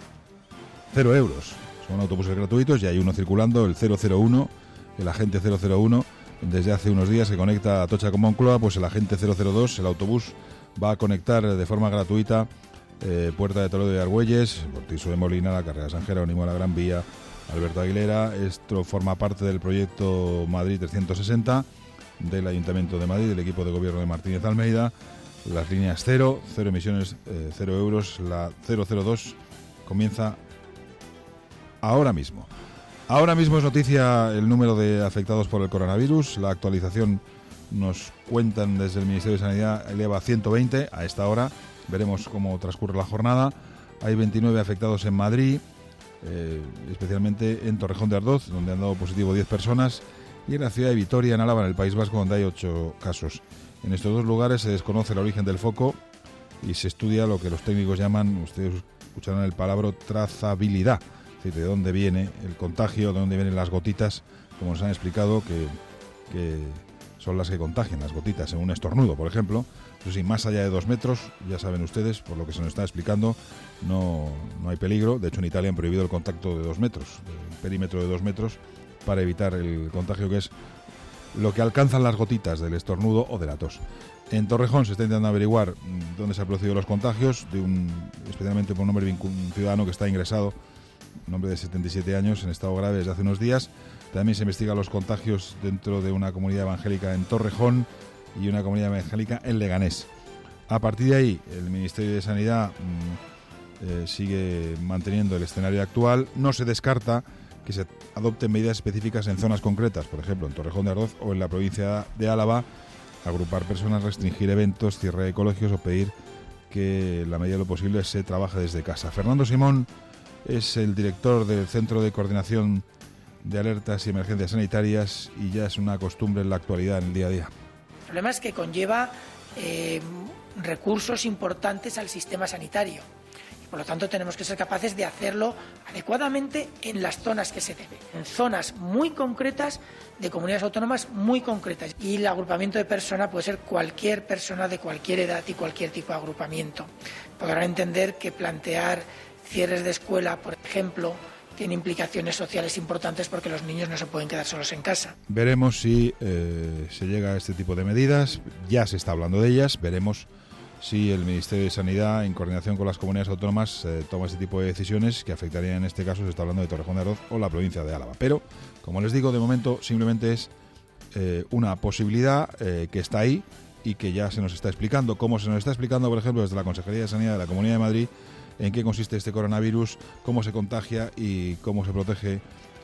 cero euros. Son autobuses gratuitos y hay uno circulando, el cero cero uno, el agente cero cero uno, desde hace unos días, que conecta Atocha con Moncloa. Pues el agente cero cero dos, el autobús, va a conectar de forma gratuita eh, Puerta de Toledo de Argüelles, Portiso de Molina, la Carrera San Jerónimo, la Gran Vía, Alberto Aguilera. Esto forma parte del proyecto Madrid trescientos sesenta del Ayuntamiento de Madrid, del equipo de gobierno de Martínez Almeida. Las líneas cero, cero emisiones, eh, cero euros. La cero cero dos comienza ahora mismo. Ahora mismo es noticia el número de afectados por el coronavirus. La actualización, nos cuentan desde el Ministerio de Sanidad, eleva a ciento veinte a esta hora. Veremos cómo transcurre la jornada. Hay veintinueve afectados en Madrid, eh, especialmente en Torrejón de Ardoz, donde han dado positivo diez personas, y en la ciudad de Vitoria, en Álava, en el País Vasco, donde hay ocho casos. En estos dos lugares se desconoce el origen del foco y se estudia lo que los técnicos llaman, ustedes escucharán el palabra, trazabilidad. Es decir, de dónde viene el contagio, de dónde vienen las gotitas, como nos han explicado, que, que son las que contagian, las gotitas en un estornudo, por ejemplo. Eso sí, más allá de dos metros, ya saben ustedes, por lo que se nos está explicando, no, no hay peligro. De hecho, en Italia han prohibido el contacto de dos metros, el perímetro de dos metros, para evitar el contagio, que es lo que alcanzan las gotitas del estornudo o de la tos. En Torrejón se está intentando averiguar dónde se han producido los contagios, de un, especialmente por un hombre, un ciudadano que está ingresado, un hombre de setenta y siete años, en estado grave desde hace unos días. También se investigan los contagios dentro de una comunidad evangélica en Torrejón y una comunidad evangélica en Leganés. A partir de ahí, el Ministerio de Sanidad mmm, eh, sigue manteniendo el escenario actual. No se descarta que se adopten medidas específicas en zonas concretas, por ejemplo, en Torrejón de Ardoz o en la provincia de Álava, agrupar personas, restringir eventos, cierre de colegios o pedir que en la medida de lo posible se trabaje desde casa. Fernando Simón es el director del Centro de Coordinación de Alertas y Emergencias Sanitarias y ya es una costumbre en la actualidad, en el día a día. El problema es que conlleva eh, recursos importantes al sistema sanitario. Por lo tanto, tenemos que ser capaces de hacerlo adecuadamente en las zonas que se debe, en zonas muy concretas de comunidades autónomas muy concretas. Y el agrupamiento de personas puede ser cualquier persona de cualquier edad y cualquier tipo de agrupamiento. Podrán entender que plantear cierres de escuela, por ejemplo, tiene implicaciones sociales importantes porque los niños no se pueden quedar solos en casa. Veremos si eh, se llega a este tipo de medidas, ya se está hablando de ellas, veremos si el Ministerio de Sanidad, en coordinación con las comunidades autónomas, eh, toma este tipo de decisiones que afectarían, en este caso, se está hablando de Torrejón de Ardoz o la provincia de Álava. Pero, como les digo, de momento simplemente es eh, una posibilidad eh, que está ahí y que ya se nos está explicando. Como se nos está explicando, por ejemplo, desde la Consejería de Sanidad de la Comunidad de Madrid, en qué consiste este coronavirus, cómo se contagia y cómo se protege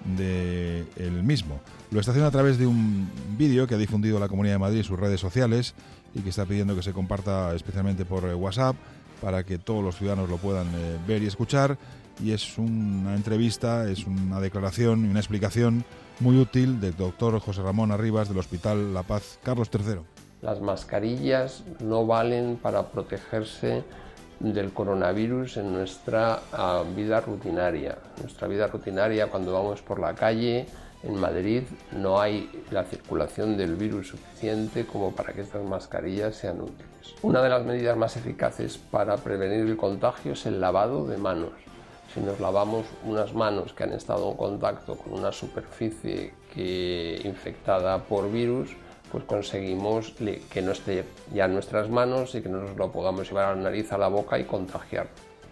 de el mismo. Lo está haciendo a través de un vídeo que ha difundido la Comunidad de Madrid en sus redes sociales y que está pidiendo que se comparta especialmente por WhatsApp para que todos los ciudadanos lo puedan eh, ver y escuchar. Y es una entrevista, es una declaración y una explicación muy útil del doctor José Ramón Arribas del Hospital La Paz Carlos tercero. Las mascarillas no valen para protegerse del coronavirus en nuestra uh, vida rutinaria. Nuestra vida rutinaria, cuando vamos por la calle en Madrid, no hay la circulación del virus suficiente como para que estas mascarillas sean útiles. Una de las medidas más eficaces para prevenir el contagio es el lavado de manos. Si nos lavamos unas manos que han estado en contacto con una superficie que, infectada por virus, pues conseguimos que no esté ya en nuestras manos y que no nos lo podamos llevar a la nariz, a la boca y contagiar.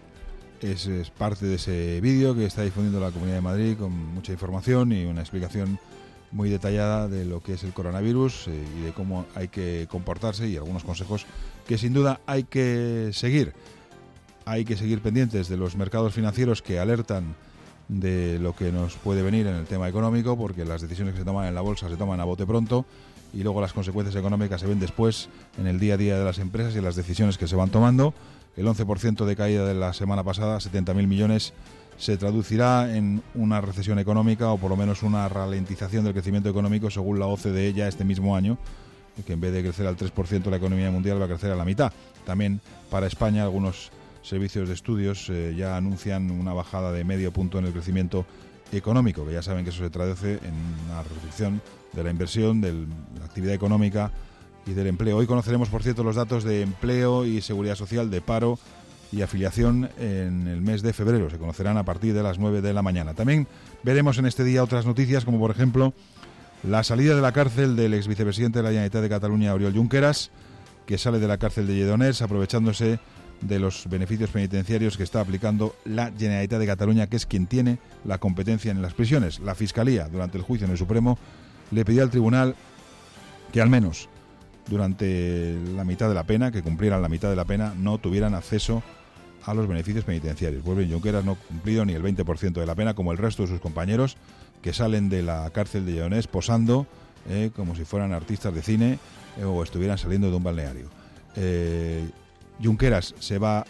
Es, es parte de ese vídeo que está difundiendo la Comunidad de Madrid con mucha información y una explicación muy detallada de lo que es el coronavirus eh, y de cómo hay que comportarse y algunos consejos que sin duda hay que seguir. Hay que seguir pendientes de los mercados financieros que alertan de lo que nos puede venir en el tema económico, porque las decisiones que se toman en la bolsa se toman a bote pronto y luego las consecuencias económicas se ven después en el día a día de las empresas y en las decisiones que se van tomando. El once por ciento de caída de la semana pasada, setenta mil millones, se traducirá en una recesión económica o por lo menos una ralentización del crecimiento económico según la O C D E ya este mismo año, que en vez de crecer al tres por ciento la economía mundial va a crecer a la mitad. También para España algunos servicios de estudios eh, ya anuncian una bajada de medio punto en el crecimiento económico, que ya saben que eso se traduce en una reducción de la inversión, de la actividad económica y del empleo. Hoy conoceremos, por cierto, los datos de empleo y seguridad social, de paro y afiliación en el mes de febrero. Se conocerán a partir de las nueve de la mañana. También veremos en este día otras noticias, como por ejemplo la salida de la cárcel del ex vicepresidente de la Generalitat de Cataluña, Oriol Junqueras, que sale de la cárcel de Lledoners aprovechándose de los beneficios penitenciarios que está aplicando la Generalitat de Cataluña, que es quien tiene la competencia en las prisiones. La Fiscalía, durante el juicio en el Supremo, le pidió al tribunal que al menos durante la mitad de la pena, que cumplieran la mitad de la pena, no tuvieran acceso a los beneficios penitenciarios. Pues bien, Junqueras no ha cumplido ni el veinte por ciento de la pena, como el resto de sus compañeros, que salen de la cárcel de Lledoners posando eh, como si fueran artistas de cine eh, o estuvieran saliendo de un balneario. Eh, Junqueras se va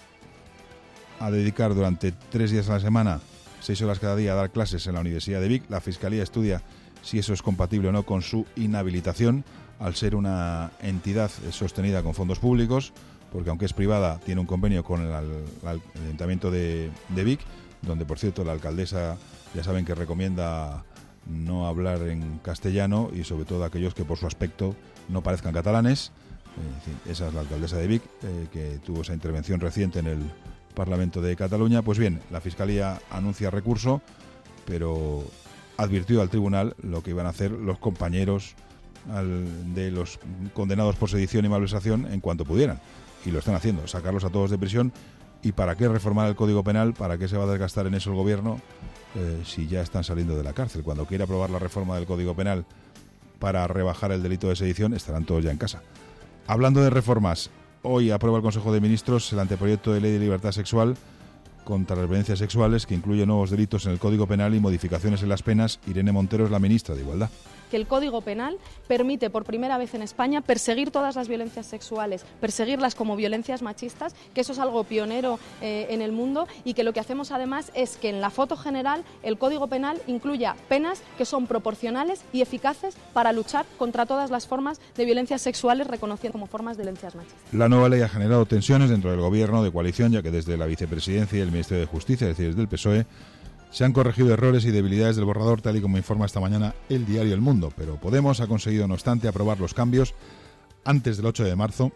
a dedicar durante tres días a la semana, seis horas cada día, a dar clases en la Universidad de Vic. La Fiscalía estudia si eso es compatible o no con su inhabilitación, al ser una entidad sostenida con fondos públicos, porque aunque es privada, tiene un convenio con el, el Ayuntamiento de, de Vic, donde, por cierto, la alcaldesa, ya saben que recomienda no hablar en castellano y sobre todo aquellos que por su aspecto no parezcan catalanes. En fin, esa es la alcaldesa de Vic, eh, que tuvo esa intervención reciente en el Parlamento de Cataluña. Pues bien, la Fiscalía anuncia recurso, pero advirtió al tribunal lo que iban a hacer los compañeros al, de los condenados por sedición y malversación en cuanto pudieran. Y lo están haciendo, sacarlos a todos de prisión. ¿Y para qué reformar el Código Penal? ¿Para qué se va a desgastar en eso el gobierno eh, si ya están saliendo de la cárcel? Cuando quiera aprobar la reforma del Código Penal para rebajar el delito de sedición, estarán todos ya en casa. Hablando de reformas, hoy aprueba el Consejo de Ministros el anteproyecto de ley de libertad sexual contra las violencias sexuales, que incluye nuevos delitos en el Código Penal y modificaciones en las penas. Irene Montero es la ministra de Igualdad. Que el Código Penal permite por primera vez en España perseguir todas las violencias sexuales, perseguirlas como violencias machistas, que eso es algo pionero eh, en el mundo, y que lo que hacemos además es que en la foto general el Código Penal incluya penas que son proporcionales y eficaces para luchar contra todas las formas de violencias sexuales reconocidas como formas de violencias machistas. La nueva ley ha generado tensiones dentro del gobierno de coalición, ya que desde la vicepresidencia y el Ministerio de Justicia, es decir, desde el P S O E, se han corregido errores y debilidades del borrador, tal y como informa esta mañana el diario El Mundo. Pero Podemos ha conseguido, no obstante, aprobar los cambios antes del ocho de marzo,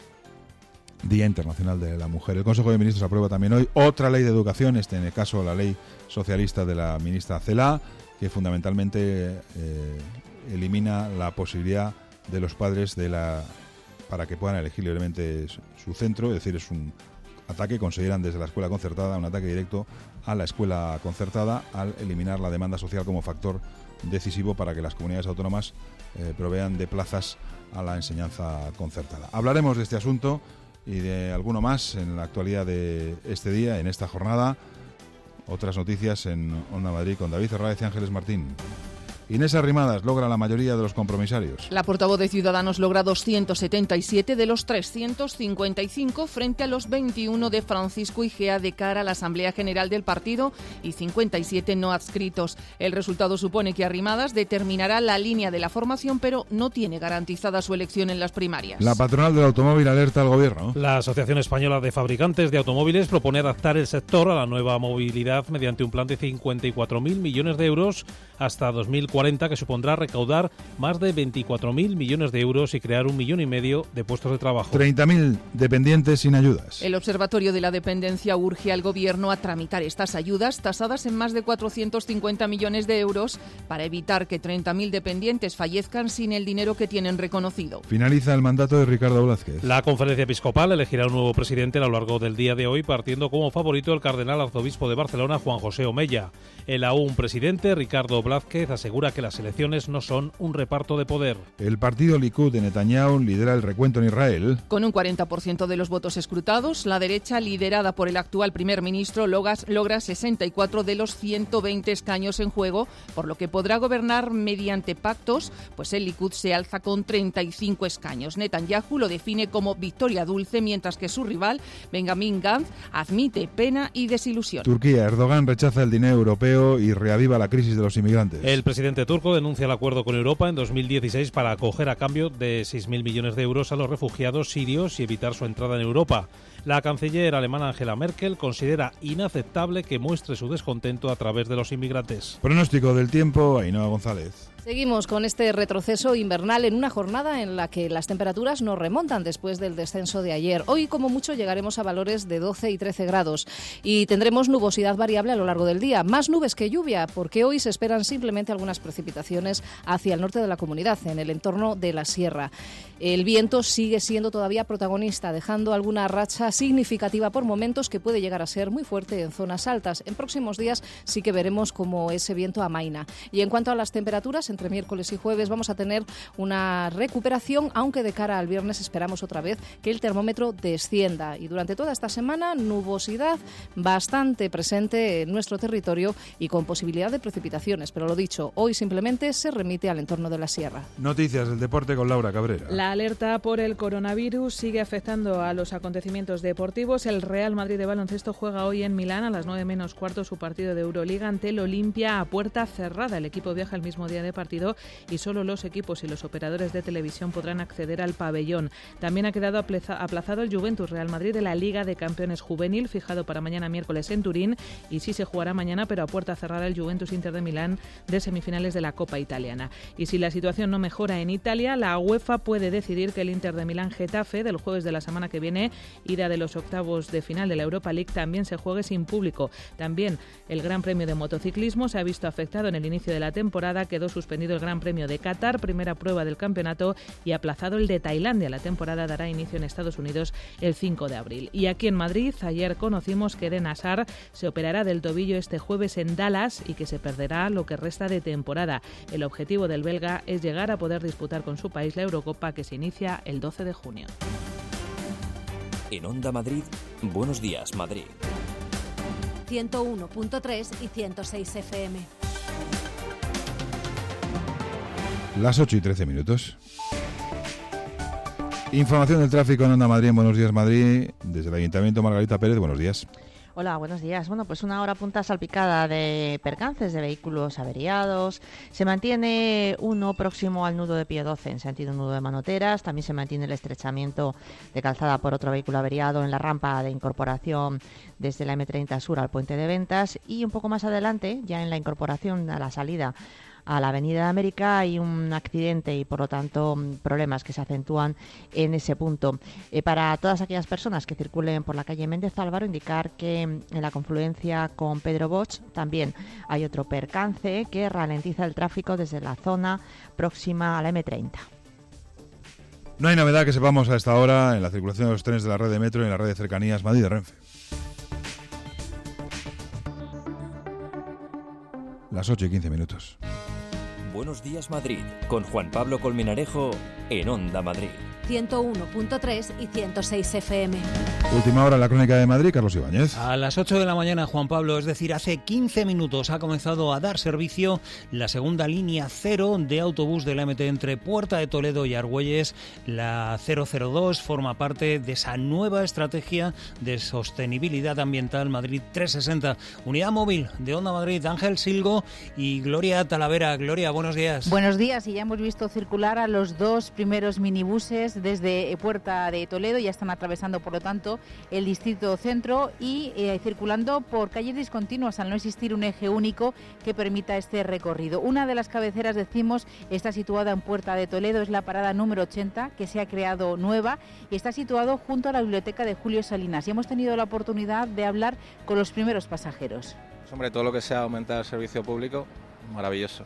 Día Internacional de la Mujer. El Consejo de Ministros aprueba también hoy otra ley de educación, este en el caso la ley socialista de la ministra Celaá, que fundamentalmente eh, elimina la posibilidad de los padres de la para que puedan elegir libremente su centro, es decir, es un ataque, consideran desde la escuela concertada, un ataque directo a la escuela concertada al eliminar la demanda social como factor decisivo para que las comunidades autónomas eh, provean de plazas a la enseñanza concertada. Hablaremos de este asunto y de alguno más en la actualidad de este día, en esta jornada. Otras noticias en Onda Madrid con David Herráez y Ángeles Martín. Inés Arrimadas logra la mayoría de los compromisarios. La portavoz de Ciudadanos logra doscientos setenta y siete de los trescientos cincuenta y cinco frente a los veintiuno de Francisco Igea de cara a la Asamblea General del partido y cincuenta y siete no adscritos. El resultado supone que Arrimadas determinará la línea de la formación, pero no tiene garantizada su elección en las primarias. La patronal del automóvil alerta al gobierno. La Asociación Española de Fabricantes de Automóviles propone adaptar el sector a la nueva movilidad mediante un plan de cincuenta y cuatro mil millones de euros hasta dos mil cuarenta, que supondrá recaudar más de veinticuatro mil millones de euros y crear un millón y medio de puestos de trabajo. treinta mil dependientes sin ayudas. El Observatorio de la Dependencia urge al Gobierno a tramitar estas ayudas tasadas en más de cuatrocientos cincuenta millones de euros para evitar que treinta mil dependientes fallezcan sin el dinero que tienen reconocido. Finaliza el mandato de Ricardo Blázquez. La Conferencia Episcopal elegirá un nuevo presidente a lo largo del día de hoy, partiendo como favorito el cardenal arzobispo de Barcelona, Juan José Omeya. El aún presidente, Ricardo Blázquez, asegura que las elecciones no son un reparto de poder. El partido Likud de Netanyahu lidera el recuento en Israel. Con un cuarenta por ciento de los votos escrutados, la derecha, liderada por el actual primer ministro, logra sesenta y cuatro de los ciento veinte escaños en juego, por lo que podrá gobernar mediante pactos, pues el Likud se alza con treinta y cinco escaños. Netanyahu lo define como victoria dulce, mientras que su rival, Benjamin Gantz, admite pena y desilusión. Turquía, Erdogan rechaza el dinero europeo y reaviva la crisis de los inmigrantes. El presidente turco denuncia el acuerdo con Europa en dos mil dieciséis para acoger a cambio de seis mil millones de euros a los refugiados sirios y evitar su entrada en Europa. La canciller alemana Angela Merkel considera inaceptable que muestre su descontento a través de los inmigrantes. Pronóstico del tiempo, Ainhoa González. Seguimos con este retroceso invernal en una jornada en la que las temperaturas nos remontan después del descenso de ayer. Hoy, como mucho, llegaremos a valores de doce y trece grados y tendremos nubosidad variable a lo largo del día. Más nubes que lluvia, porque hoy se esperan simplemente algunas precipitaciones hacia el norte de la comunidad, en el entorno de la sierra. El viento sigue siendo todavía protagonista, dejando alguna racha significativa por momentos que puede llegar a ser muy fuerte en zonas altas. En próximos días sí que veremos cómo ese viento amaina. Y en cuanto a las temperaturas, entre miércoles y jueves vamos a tener una recuperación, aunque de cara al viernes esperamos otra vez que el termómetro descienda. Y durante toda esta semana, nubosidad bastante presente en nuestro territorio y con posibilidad de precipitaciones. Pero lo dicho, hoy simplemente se remite al entorno de la sierra. Noticias del deporte con Laura Cabrera. La alerta por el coronavirus sigue afectando a los acontecimientos deportivos. El Real Madrid de baloncesto juega hoy en Milán a las nueve menos cuarto su partido de Euroliga ante el Olimpia a puerta cerrada. El equipo viaja el mismo día de partido y solo los equipos y los operadores de televisión podrán acceder al pabellón. También ha quedado aplazado el Juventus Real Madrid de la Liga de Campeones Juvenil, fijado para mañana miércoles en Turín, y sí se jugará mañana, pero a puerta cerrada, el Juventus Inter de Milán de semifinales de la Copa Italiana. Y si la situación no mejora en Italia, la UEFA puede decidir que el Inter de Milán Getafe del jueves de la semana que viene irá Liga de los octavos de final de la Europa League también se juegue sin público. También el Gran Premio de Motociclismo se ha visto afectado en el inicio de la temporada. Quedó suspendido el Gran Premio de Qatar, primera prueba del campeonato, y aplazado el de Tailandia. La temporada dará inicio en Estados Unidos el cinco de abril. Y aquí en Madrid, ayer conocimos que Eden Hazard se operará del tobillo este jueves en Dallas y que se perderá lo que resta de temporada. El objetivo del belga es llegar a poder disputar con su país la Eurocopa, que se inicia el doce de junio. En Onda Madrid, Buenos Días Madrid. ciento uno punto tres y ciento seis F M. Las ocho y trece minutos. Información del tráfico en Onda Madrid, en Buenos Días Madrid. Desde el Ayuntamiento, Margarita Pérez, buenos días. Hola, buenos días. Bueno, pues una hora punta salpicada de percances de vehículos averiados. Se mantiene uno próximo al nudo de Pío doce en sentido nudo de Manoteras. También se mantiene el estrechamiento de calzada por otro vehículo averiado en la rampa de incorporación desde la eme treinta Sur al Puente de Ventas. Y un poco más adelante, ya en la incorporación a la salida a la Avenida de América, hay un accidente y por lo tanto problemas que se acentúan en ese punto. Eh, para todas aquellas personas que circulen por la calle Méndez Álvaro, indicar que en la confluencia con Pedro Bosch también hay otro percance que ralentiza el tráfico desde la zona próxima a la eme treinta. No hay novedad que sepamos a esta hora en la circulación de los trenes de la red de metro y en la red de cercanías Madrid de Renfe. Las ocho y quince minutos. Buenos Días Madrid, con Juan Pablo Colmenarejo en Onda Madrid. ciento uno punto tres y ciento seis F M. Última hora en la Crónica de Madrid, Carlos Ibáñez. A las ocho de la mañana, Juan Pablo, es decir, hace quince minutos ha comenzado a dar servicio la segunda línea cero de autobús de la eme te entre Puerta de Toledo y Argüelles. La cero cero dos forma parte de esa nueva estrategia de sostenibilidad ambiental Madrid trescientos sesenta. Unidad móvil de Onda Madrid, Ángel Silgo y Gloria Talavera. Gloria, buenos días. Buenos días, y ya hemos visto circular a los dos primeros minibuses desde Puerta de Toledo. Ya están atravesando, por lo tanto, el distrito centro y eh, circulando por calles discontinuas al no existir un eje único que permita este recorrido. Una de las cabeceras, decimos, está situada en Puerta de Toledo, es la parada número ochenta, que se ha creado nueva y está situado junto a la biblioteca de Julio Salinas. Y hemos tenido la oportunidad de hablar con los primeros pasajeros. Pues hombre, todo lo que sea aumentar el servicio público, maravilloso.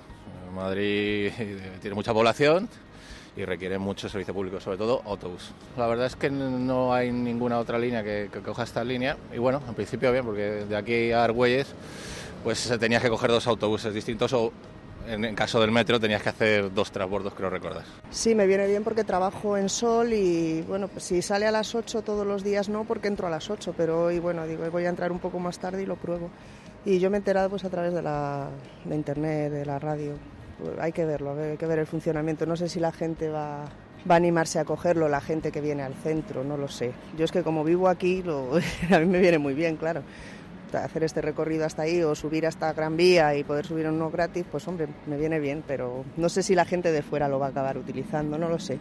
Madrid tiene mucha población y requiere mucho servicio público, sobre todo autobús. La verdad es que no hay ninguna otra línea que, que coja esta línea y bueno, en principio bien, porque de aquí a Argüelles pues se tenía que coger dos autobuses distintos o en, en caso del metro tenías que hacer dos transbordos, creo recordar. Sí, me viene bien porque trabajo en Sol y bueno, pues si sale a las ocho todos los días no, porque entro a las ocho, pero hoy bueno, digo, voy a entrar un poco más tarde y lo pruebo. Y yo me he enterado pues a través de la de internet, de la radio. Hay que verlo, hay que ver el funcionamiento. No sé si la gente va, va a animarse a cogerlo, la gente que viene al centro, no lo sé. Yo es que como vivo aquí, lo, a mí me viene muy bien, claro. Hacer este recorrido hasta ahí o subir hasta Gran Vía y poder subir uno gratis, pues hombre, me viene bien, pero no sé si la gente de fuera lo va a acabar utilizando, no lo sé.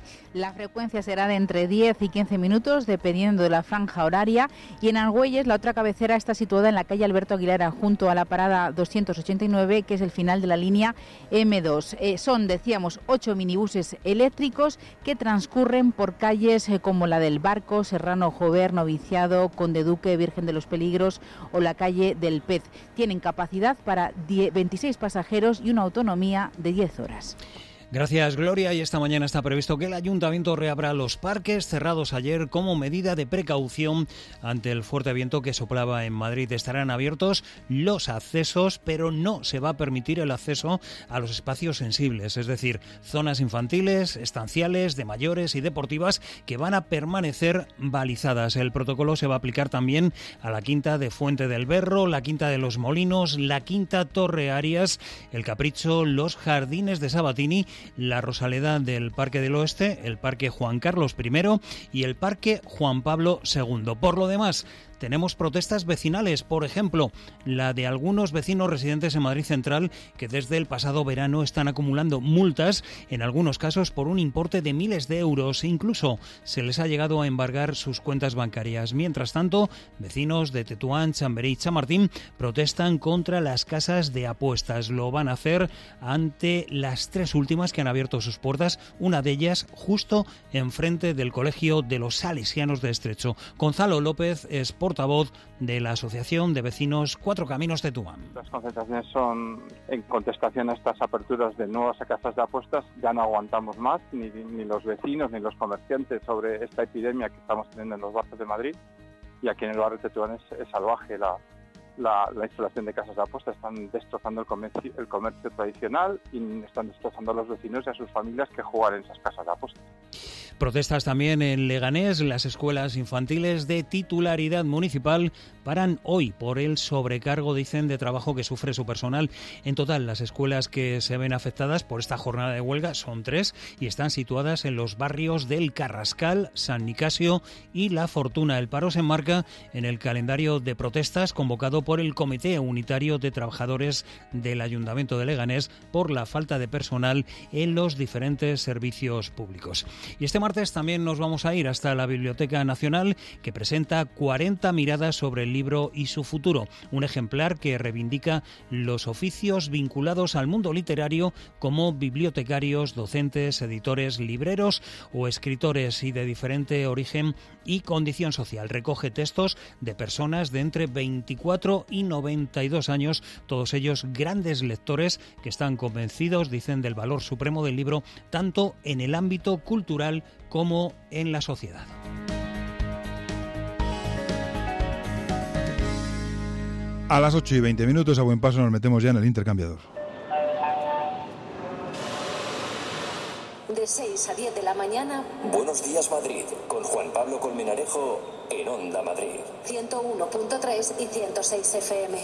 La frecuencia será de entre diez y quince minutos, dependiendo de la franja horaria. Y en Argüelles, la otra cabecera está situada en la calle Alberto Aguilera, junto a la parada doscientos ochenta y nueve, que es el final de la línea eme dos. Eh, son, decíamos, ocho minibuses eléctricos que transcurren por calles eh, como la del Barco, Serrano Jover, Noviciado, Conde Duque, Virgen de los Peligros o la calle del Pez. Tienen capacidad para veintiséis pasajeros y una autonomía de diez horas. Gracias, Gloria. Y esta mañana está previsto que el Ayuntamiento reabra los parques cerrados ayer como medida de precaución ante el fuerte viento que soplaba en Madrid. Estarán abiertos los accesos, pero no se va a permitir el acceso a los espacios sensibles, es decir, zonas infantiles, estanciales, de mayores y deportivas que van a permanecer balizadas. El protocolo se va a aplicar también a la Quinta de Fuente del Berro, la Quinta de los Molinos, la Quinta Torre Arias, el Capricho, los Jardines de Sabatini, la Rosaleda del Parque del Oeste, el Parque Juan Carlos primero y el Parque Juan Pablo segundo. Por lo demás, tenemos protestas vecinales, por ejemplo, la de algunos vecinos residentes en Madrid Central que desde el pasado verano están acumulando multas, en algunos casos por un importe de miles de euros, e incluso se les ha llegado a embargar sus cuentas bancarias. Mientras tanto, vecinos de Tetuán, Chamberí y Chamartín protestan contra las casas de apuestas. Lo van a hacer ante las tres últimas que han abierto sus puertas, una de ellas justo enfrente del Colegio de los Salesianos de Estrecho. Gonzalo López es portavoz de la Asociación de Vecinos Cuatro Caminos Tetuán. Las concentraciones son en contestación a estas aperturas de nuevas casas de apuestas. Ya no aguantamos más, ni, ni los vecinos ni los comerciantes, sobre esta epidemia que estamos teniendo en los barrios de Madrid. Y aquí en el barrio de Tetuán es, es salvaje la, la, la instalación de casas de apuestas. Están destrozando el comercio, el comercio tradicional y están destrozando a los vecinos y a sus familias que juegan en esas casas de apuestas. Protestas también en Leganés. Las escuelas infantiles de titularidad municipal paran hoy por el sobrecargo, dicen, de trabajo que sufre su personal. En total, las escuelas que se ven afectadas por esta jornada de huelga son tres y están situadas en los barrios del Carrascal, San Nicasio y La Fortuna. El paro se enmarca en el calendario de protestas convocado por el Comité Unitario de Trabajadores del Ayuntamiento de Leganés por la falta de personal en los diferentes servicios públicos. Y este martes también nos vamos a ir hasta la Biblioteca Nacional, que presenta cuarenta miradas sobre el libro y su futuro, un ejemplar que reivindica los oficios vinculados al mundo literario como bibliotecarios, docentes, editores, libreros o escritores y de diferente origen y condición social. Recoge textos de personas de entre veinticuatro y noventa y dos años, todos ellos grandes lectores que están convencidos, dicen, del valor supremo del libro, tanto en el ámbito cultural como en la sociedad. A las ocho y veinte minutos, a buen paso, nos metemos ya en el intercambiador. De seis a diez de la mañana. Buenos días, Madrid, con Juan Pablo Colmenarejo en Onda Madrid. ciento uno punto tres y ciento seis F M.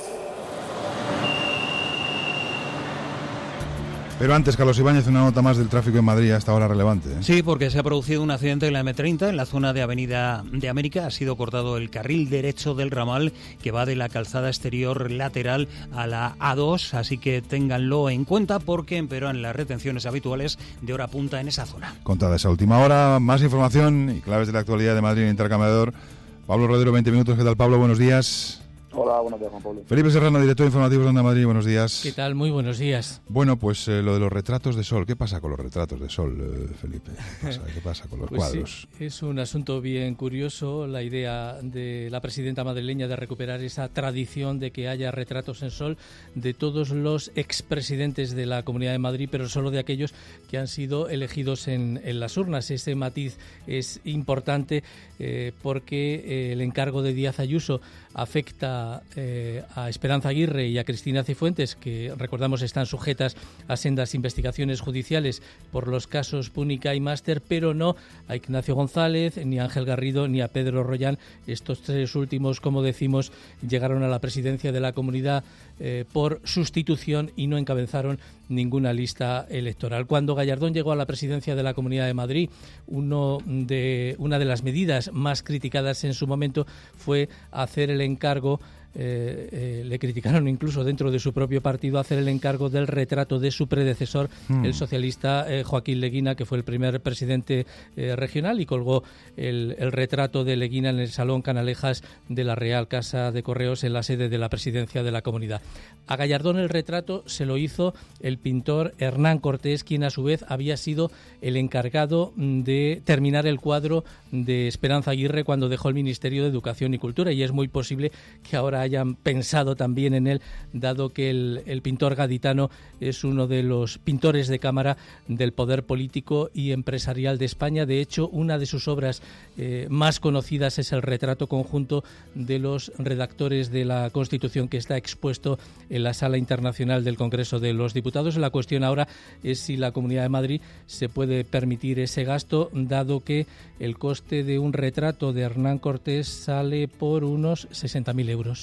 Pero antes, Carlos Ibáñez, una nota más del tráfico en Madrid hasta ahora relevante, ¿eh? Sí, porque se ha producido un accidente en la eme treinta, en la zona de Avenida de América. Ha sido cortado el carril derecho del ramal que va de la calzada exterior lateral a la A dos, así que ténganlo en cuenta porque empeoran las retenciones habituales de hora punta en esa zona. Contada esa última hora, más información y claves de la actualidad de Madrid en Intercambiador. Pablo Rodero, veinte minutos. ¿Qué tal, Pablo? Buenos días. Hola, buenos días, Juan Pablo. Felipe Serrano, director de Informativos de Onda Madrid, buenos días. ¿Qué tal? Muy buenos días. Bueno, pues eh, lo de los retratos de sol. ¿Qué pasa con los retratos de sol, eh, Felipe? ¿Qué pasa? ¿Qué pasa con los pues cuadros? Sí, es un asunto bien curioso, la idea de la presidenta madrileña de recuperar esa tradición de que haya retratos en sol de todos los expresidentes de la Comunidad de Madrid, pero solo de aquellos que han sido elegidos en, en las urnas. Ese matiz es importante eh, porque eh, el encargo de Díaz Ayuso afecta eh, a Esperanza Aguirre y a Cristina Cifuentes, que recordamos están sujetas a sendas investigaciones judiciales por los casos Púnica y Máster, pero no a Ignacio González, ni a Ángel Garrido, ni a Pedro Rollán. Estos tres últimos, como decimos, llegaron a la presidencia de la comunidad eh, por sustitución y no encabezaron ninguna lista electoral. Cuando Gallardón llegó a la presidencia de la Comunidad de Madrid, uno de, una de las medidas más criticadas en su momento fue hacer el encargo, eh, eh, le criticaron incluso dentro de su propio partido, hacer el encargo del retrato de su predecesor, mm. el socialista eh, Joaquín Leguina, que fue el primer presidente eh, regional, y colgó el, el retrato de Leguina en el Salón Canalejas de la Real Casa de Correos, en la sede de la presidencia de la comunidad. A Gallardón el retrato se lo hizo el pintor Hernán Cortés, quien a su vez había sido el encargado de terminar el cuadro de Esperanza Aguirre cuando dejó el Ministerio de Educación y Cultura, y es muy posible que ahora hayan pensado también en él, dado que el, el pintor gaditano es uno de los pintores de cámara del poder político y empresarial de España. De hecho, una de sus obras eh, más conocidas es el retrato conjunto de los redactores de la Constitución, que está expuesto en la Sala Internacional del Congreso de los Diputados. La cuestión ahora es si la Comunidad de Madrid se puede permitir ese gasto, dado que el coste de un retrato de Hernán Cortés sale por unos sesenta mil euros.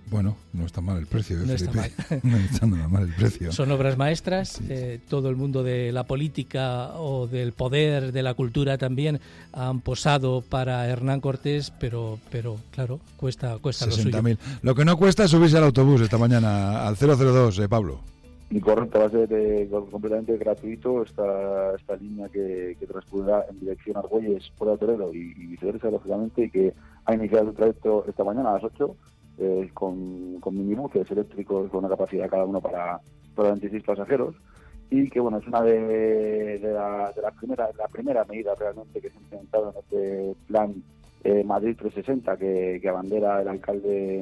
Bueno, no está mal el precio, ¿eh, no está Felipe? mal. No está nada mal el precio. Son obras maestras, Sí. eh, todo el mundo de la política o del poder, de la cultura también han posado para Hernán Cortés, pero, pero claro, cuesta, cuesta lo sesenta suyo. mil. Lo que no cuesta es subirse al autobús esta mañana, al cero cero dos, eh, Pablo. Y correcto, va a ser eh, completamente gratuito esta esta línea que, que transcurrirá en dirección a Argüelles, Puerto Toledo y, y viceversa, lógicamente, y que ha iniciado el trayecto esta mañana a las ocho, eh, con, con minibuses eléctricos con una capacidad cada uno para, para veintiséis pasajeros, y que bueno, es una de, de, la, de la primera la primera medida realmente que se ha implementado en este plan eh, Madrid trescientos sesenta que, que abandera el alcalde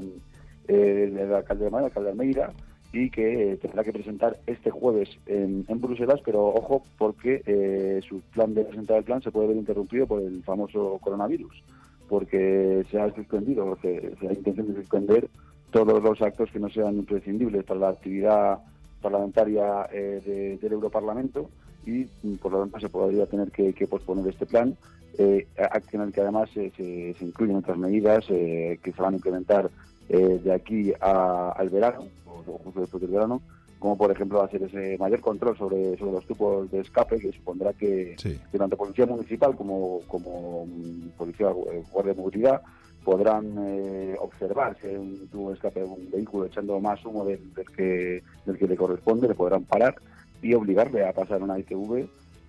eh, el alcalde de Madrid, el alcalde de Almeida, y que eh, tendrá que presentar este jueves en, en Bruselas, pero ojo, porque eh, su plan de presentar el plan se puede ver interrumpido por el famoso coronavirus, porque se ha suspendido, se, se ha intención de suspender todos los actos que no sean imprescindibles para la actividad parlamentaria eh, de, del Europarlamento, y por lo tanto se podría tener que, que posponer este plan, eh, en el que además eh, se, se incluyen otras medidas eh, que se van a implementar eh, de aquí a, al verano, o justo después del verano, como por ejemplo hacer ese mayor control sobre, sobre los tubos de escape, que supondrá que, sí. que tanto Policía Municipal como, como Policía eh, Guardia de Movilidad podrán eh, observar si hay un tubo de escape de un vehículo echando más humo del, del, que, del que le corresponde, le podrán parar y obligarle a pasar una I T V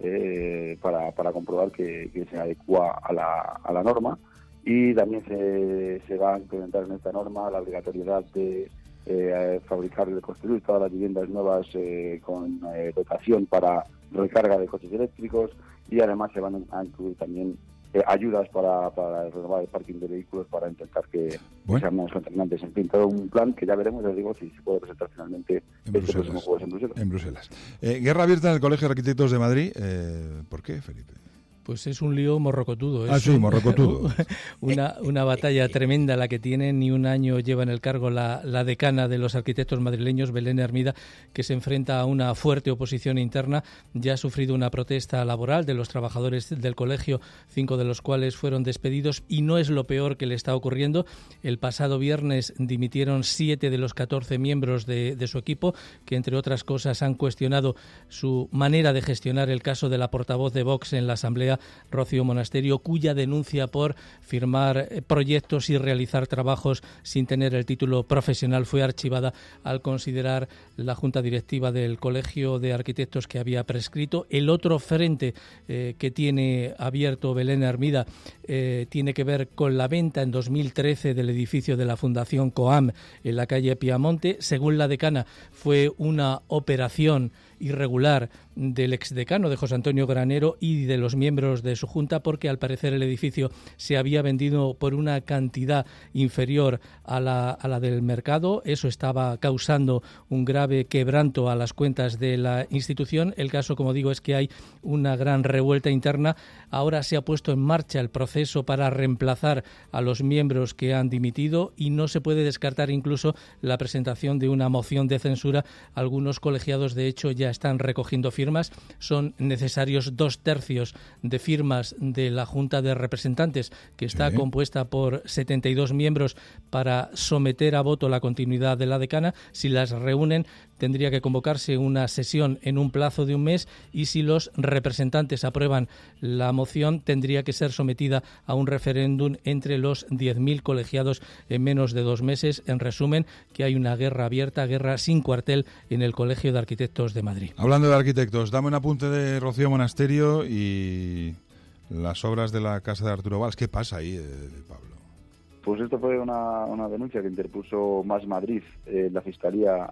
eh, para, para comprobar que, que se adecua a la, a la norma. Y también se, se va a implementar en esta norma la obligatoriedad de eh, fabricar y de construir todas las viviendas nuevas eh, con eh, dotación para recarga de coches eléctricos, y además se van a incluir también eh, ayudas para, para renovar el parking de vehículos para intentar que, bueno. que sean menos contaminantes. En fin, todo un plan que ya veremos, les digo, si se puede presentar finalmente en este próximo jueves en Bruselas. En Bruselas. Eh, guerra abierta en el Colegio de Arquitectos de Madrid. Eh, ¿Por qué, Felipe? Pues es un lío morrocotudo. Ah, es sí, un, morrocotudo. Una, una batalla tremenda la que tiene. Ni un año lleva en el cargo la, la decana de los arquitectos madrileños, Belén Hermida, que se enfrenta a una fuerte oposición interna. Ya ha sufrido una protesta laboral de los trabajadores del colegio, cinco de los cuales fueron despedidos, y no es lo peor que le está ocurriendo. El pasado viernes dimitieron siete de los catorce miembros de, de su equipo, que entre otras cosas han cuestionado su manera de gestionar el caso de la portavoz de Vox en la Asamblea, Rocío Monasterio, cuya denuncia por firmar proyectos y realizar trabajos sin tener el título profesional fue archivada al considerar la Junta Directiva del Colegio de Arquitectos que había prescrito. El otro frente eh, que tiene abierto Belén Hermida eh, tiene que ver con la venta en dos mil trece del edificio de la Fundación COAM en la calle Piamonte. Según la decana, fue una operación irregular del exdecano de José Antonio Granero y de los miembros de su junta, porque al parecer el edificio se había vendido por una cantidad inferior a la, a la del mercado. Eso estaba causando un grave quebranto a las cuentas de la institución. El caso, como digo, es que hay una gran revuelta interna. Ahora se ha puesto en marcha el proceso para reemplazar a los miembros que han dimitido, y no se puede descartar incluso la presentación de una moción de censura. Algunos colegiados, de hecho, ya están recogiendo firmas. Son necesarios dos tercios de firmas de la Junta de Representantes, que está sí. compuesta por setenta y dos miembros, para someter a voto la continuidad de la decana. Si las reúnen, tendría que convocarse una sesión en un plazo de un mes, y si los representantes aprueban la moción, tendría que ser sometida a un referéndum entre los diez mil colegiados en menos de dos meses. En resumen, que hay una guerra abierta, guerra sin cuartel en el Colegio de Arquitectos de Madrid. Hablando de arquitectos, dame un apunte de Rocío Monasterio y las obras de la casa de Arturo Valls. ¿Qué pasa ahí, eh, Pablo? Pues esto fue una, una denuncia que interpuso Más Madrid, eh, la Fiscalía,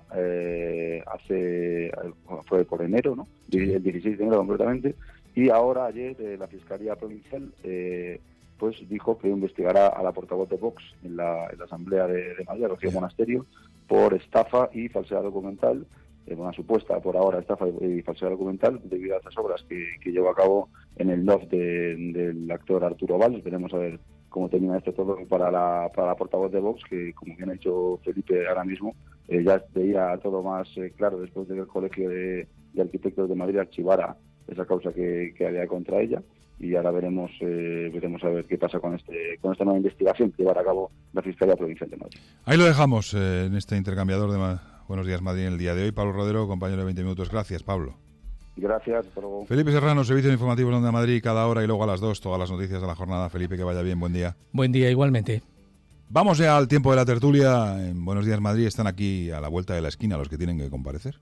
eh, hace fue por enero, ¿no? El dieciséis de enero concretamente, y ahora ayer eh, la Fiscalía Provincial eh, pues dijo que investigará a la portavoz de Vox en la, en la Asamblea de, de Madrid, Rocío Monasterio, por estafa y falsedad documental, eh, una supuesta por ahora estafa y falsedad documental debido a estas obras que, que llevó a cabo en el loft de, del actor Arturo Valls. Veremos a ver cómo termina esto todo para la, para la portavoz de Vox, que como bien ha dicho Felipe ahora mismo, eh, ya veía todo más eh, claro después de que el Colegio de, de Arquitectos de Madrid archivara esa causa que, que había contra ella, y ahora veremos eh, veremos a ver qué pasa con este con esta nueva investigación que llevará a cabo la Fiscalía Provincial de Madrid. Ahí lo dejamos eh, en este intercambiador de Ma- Buenos Días Madrid en el día de hoy. Pablo Rodero, compañero de veinte minutos. Gracias, Pablo. Gracias, hasta luego. Felipe Serrano, Servicio Informativo de Onda Madrid, cada hora y luego a las dos, todas las noticias de la jornada. Felipe, que vaya bien, buen día. Buen día, igualmente. Vamos ya al tiempo de la tertulia. En Buenos Días Madrid están aquí a la vuelta de la esquina los que tienen que comparecer.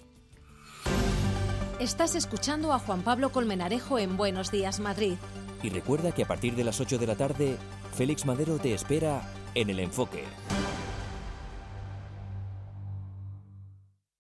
Estás escuchando a Juan Pablo Colmenarejo en Buenos Días Madrid. Y recuerda que a partir de las ocho de la tarde, Félix Madero te espera en El Enfoque.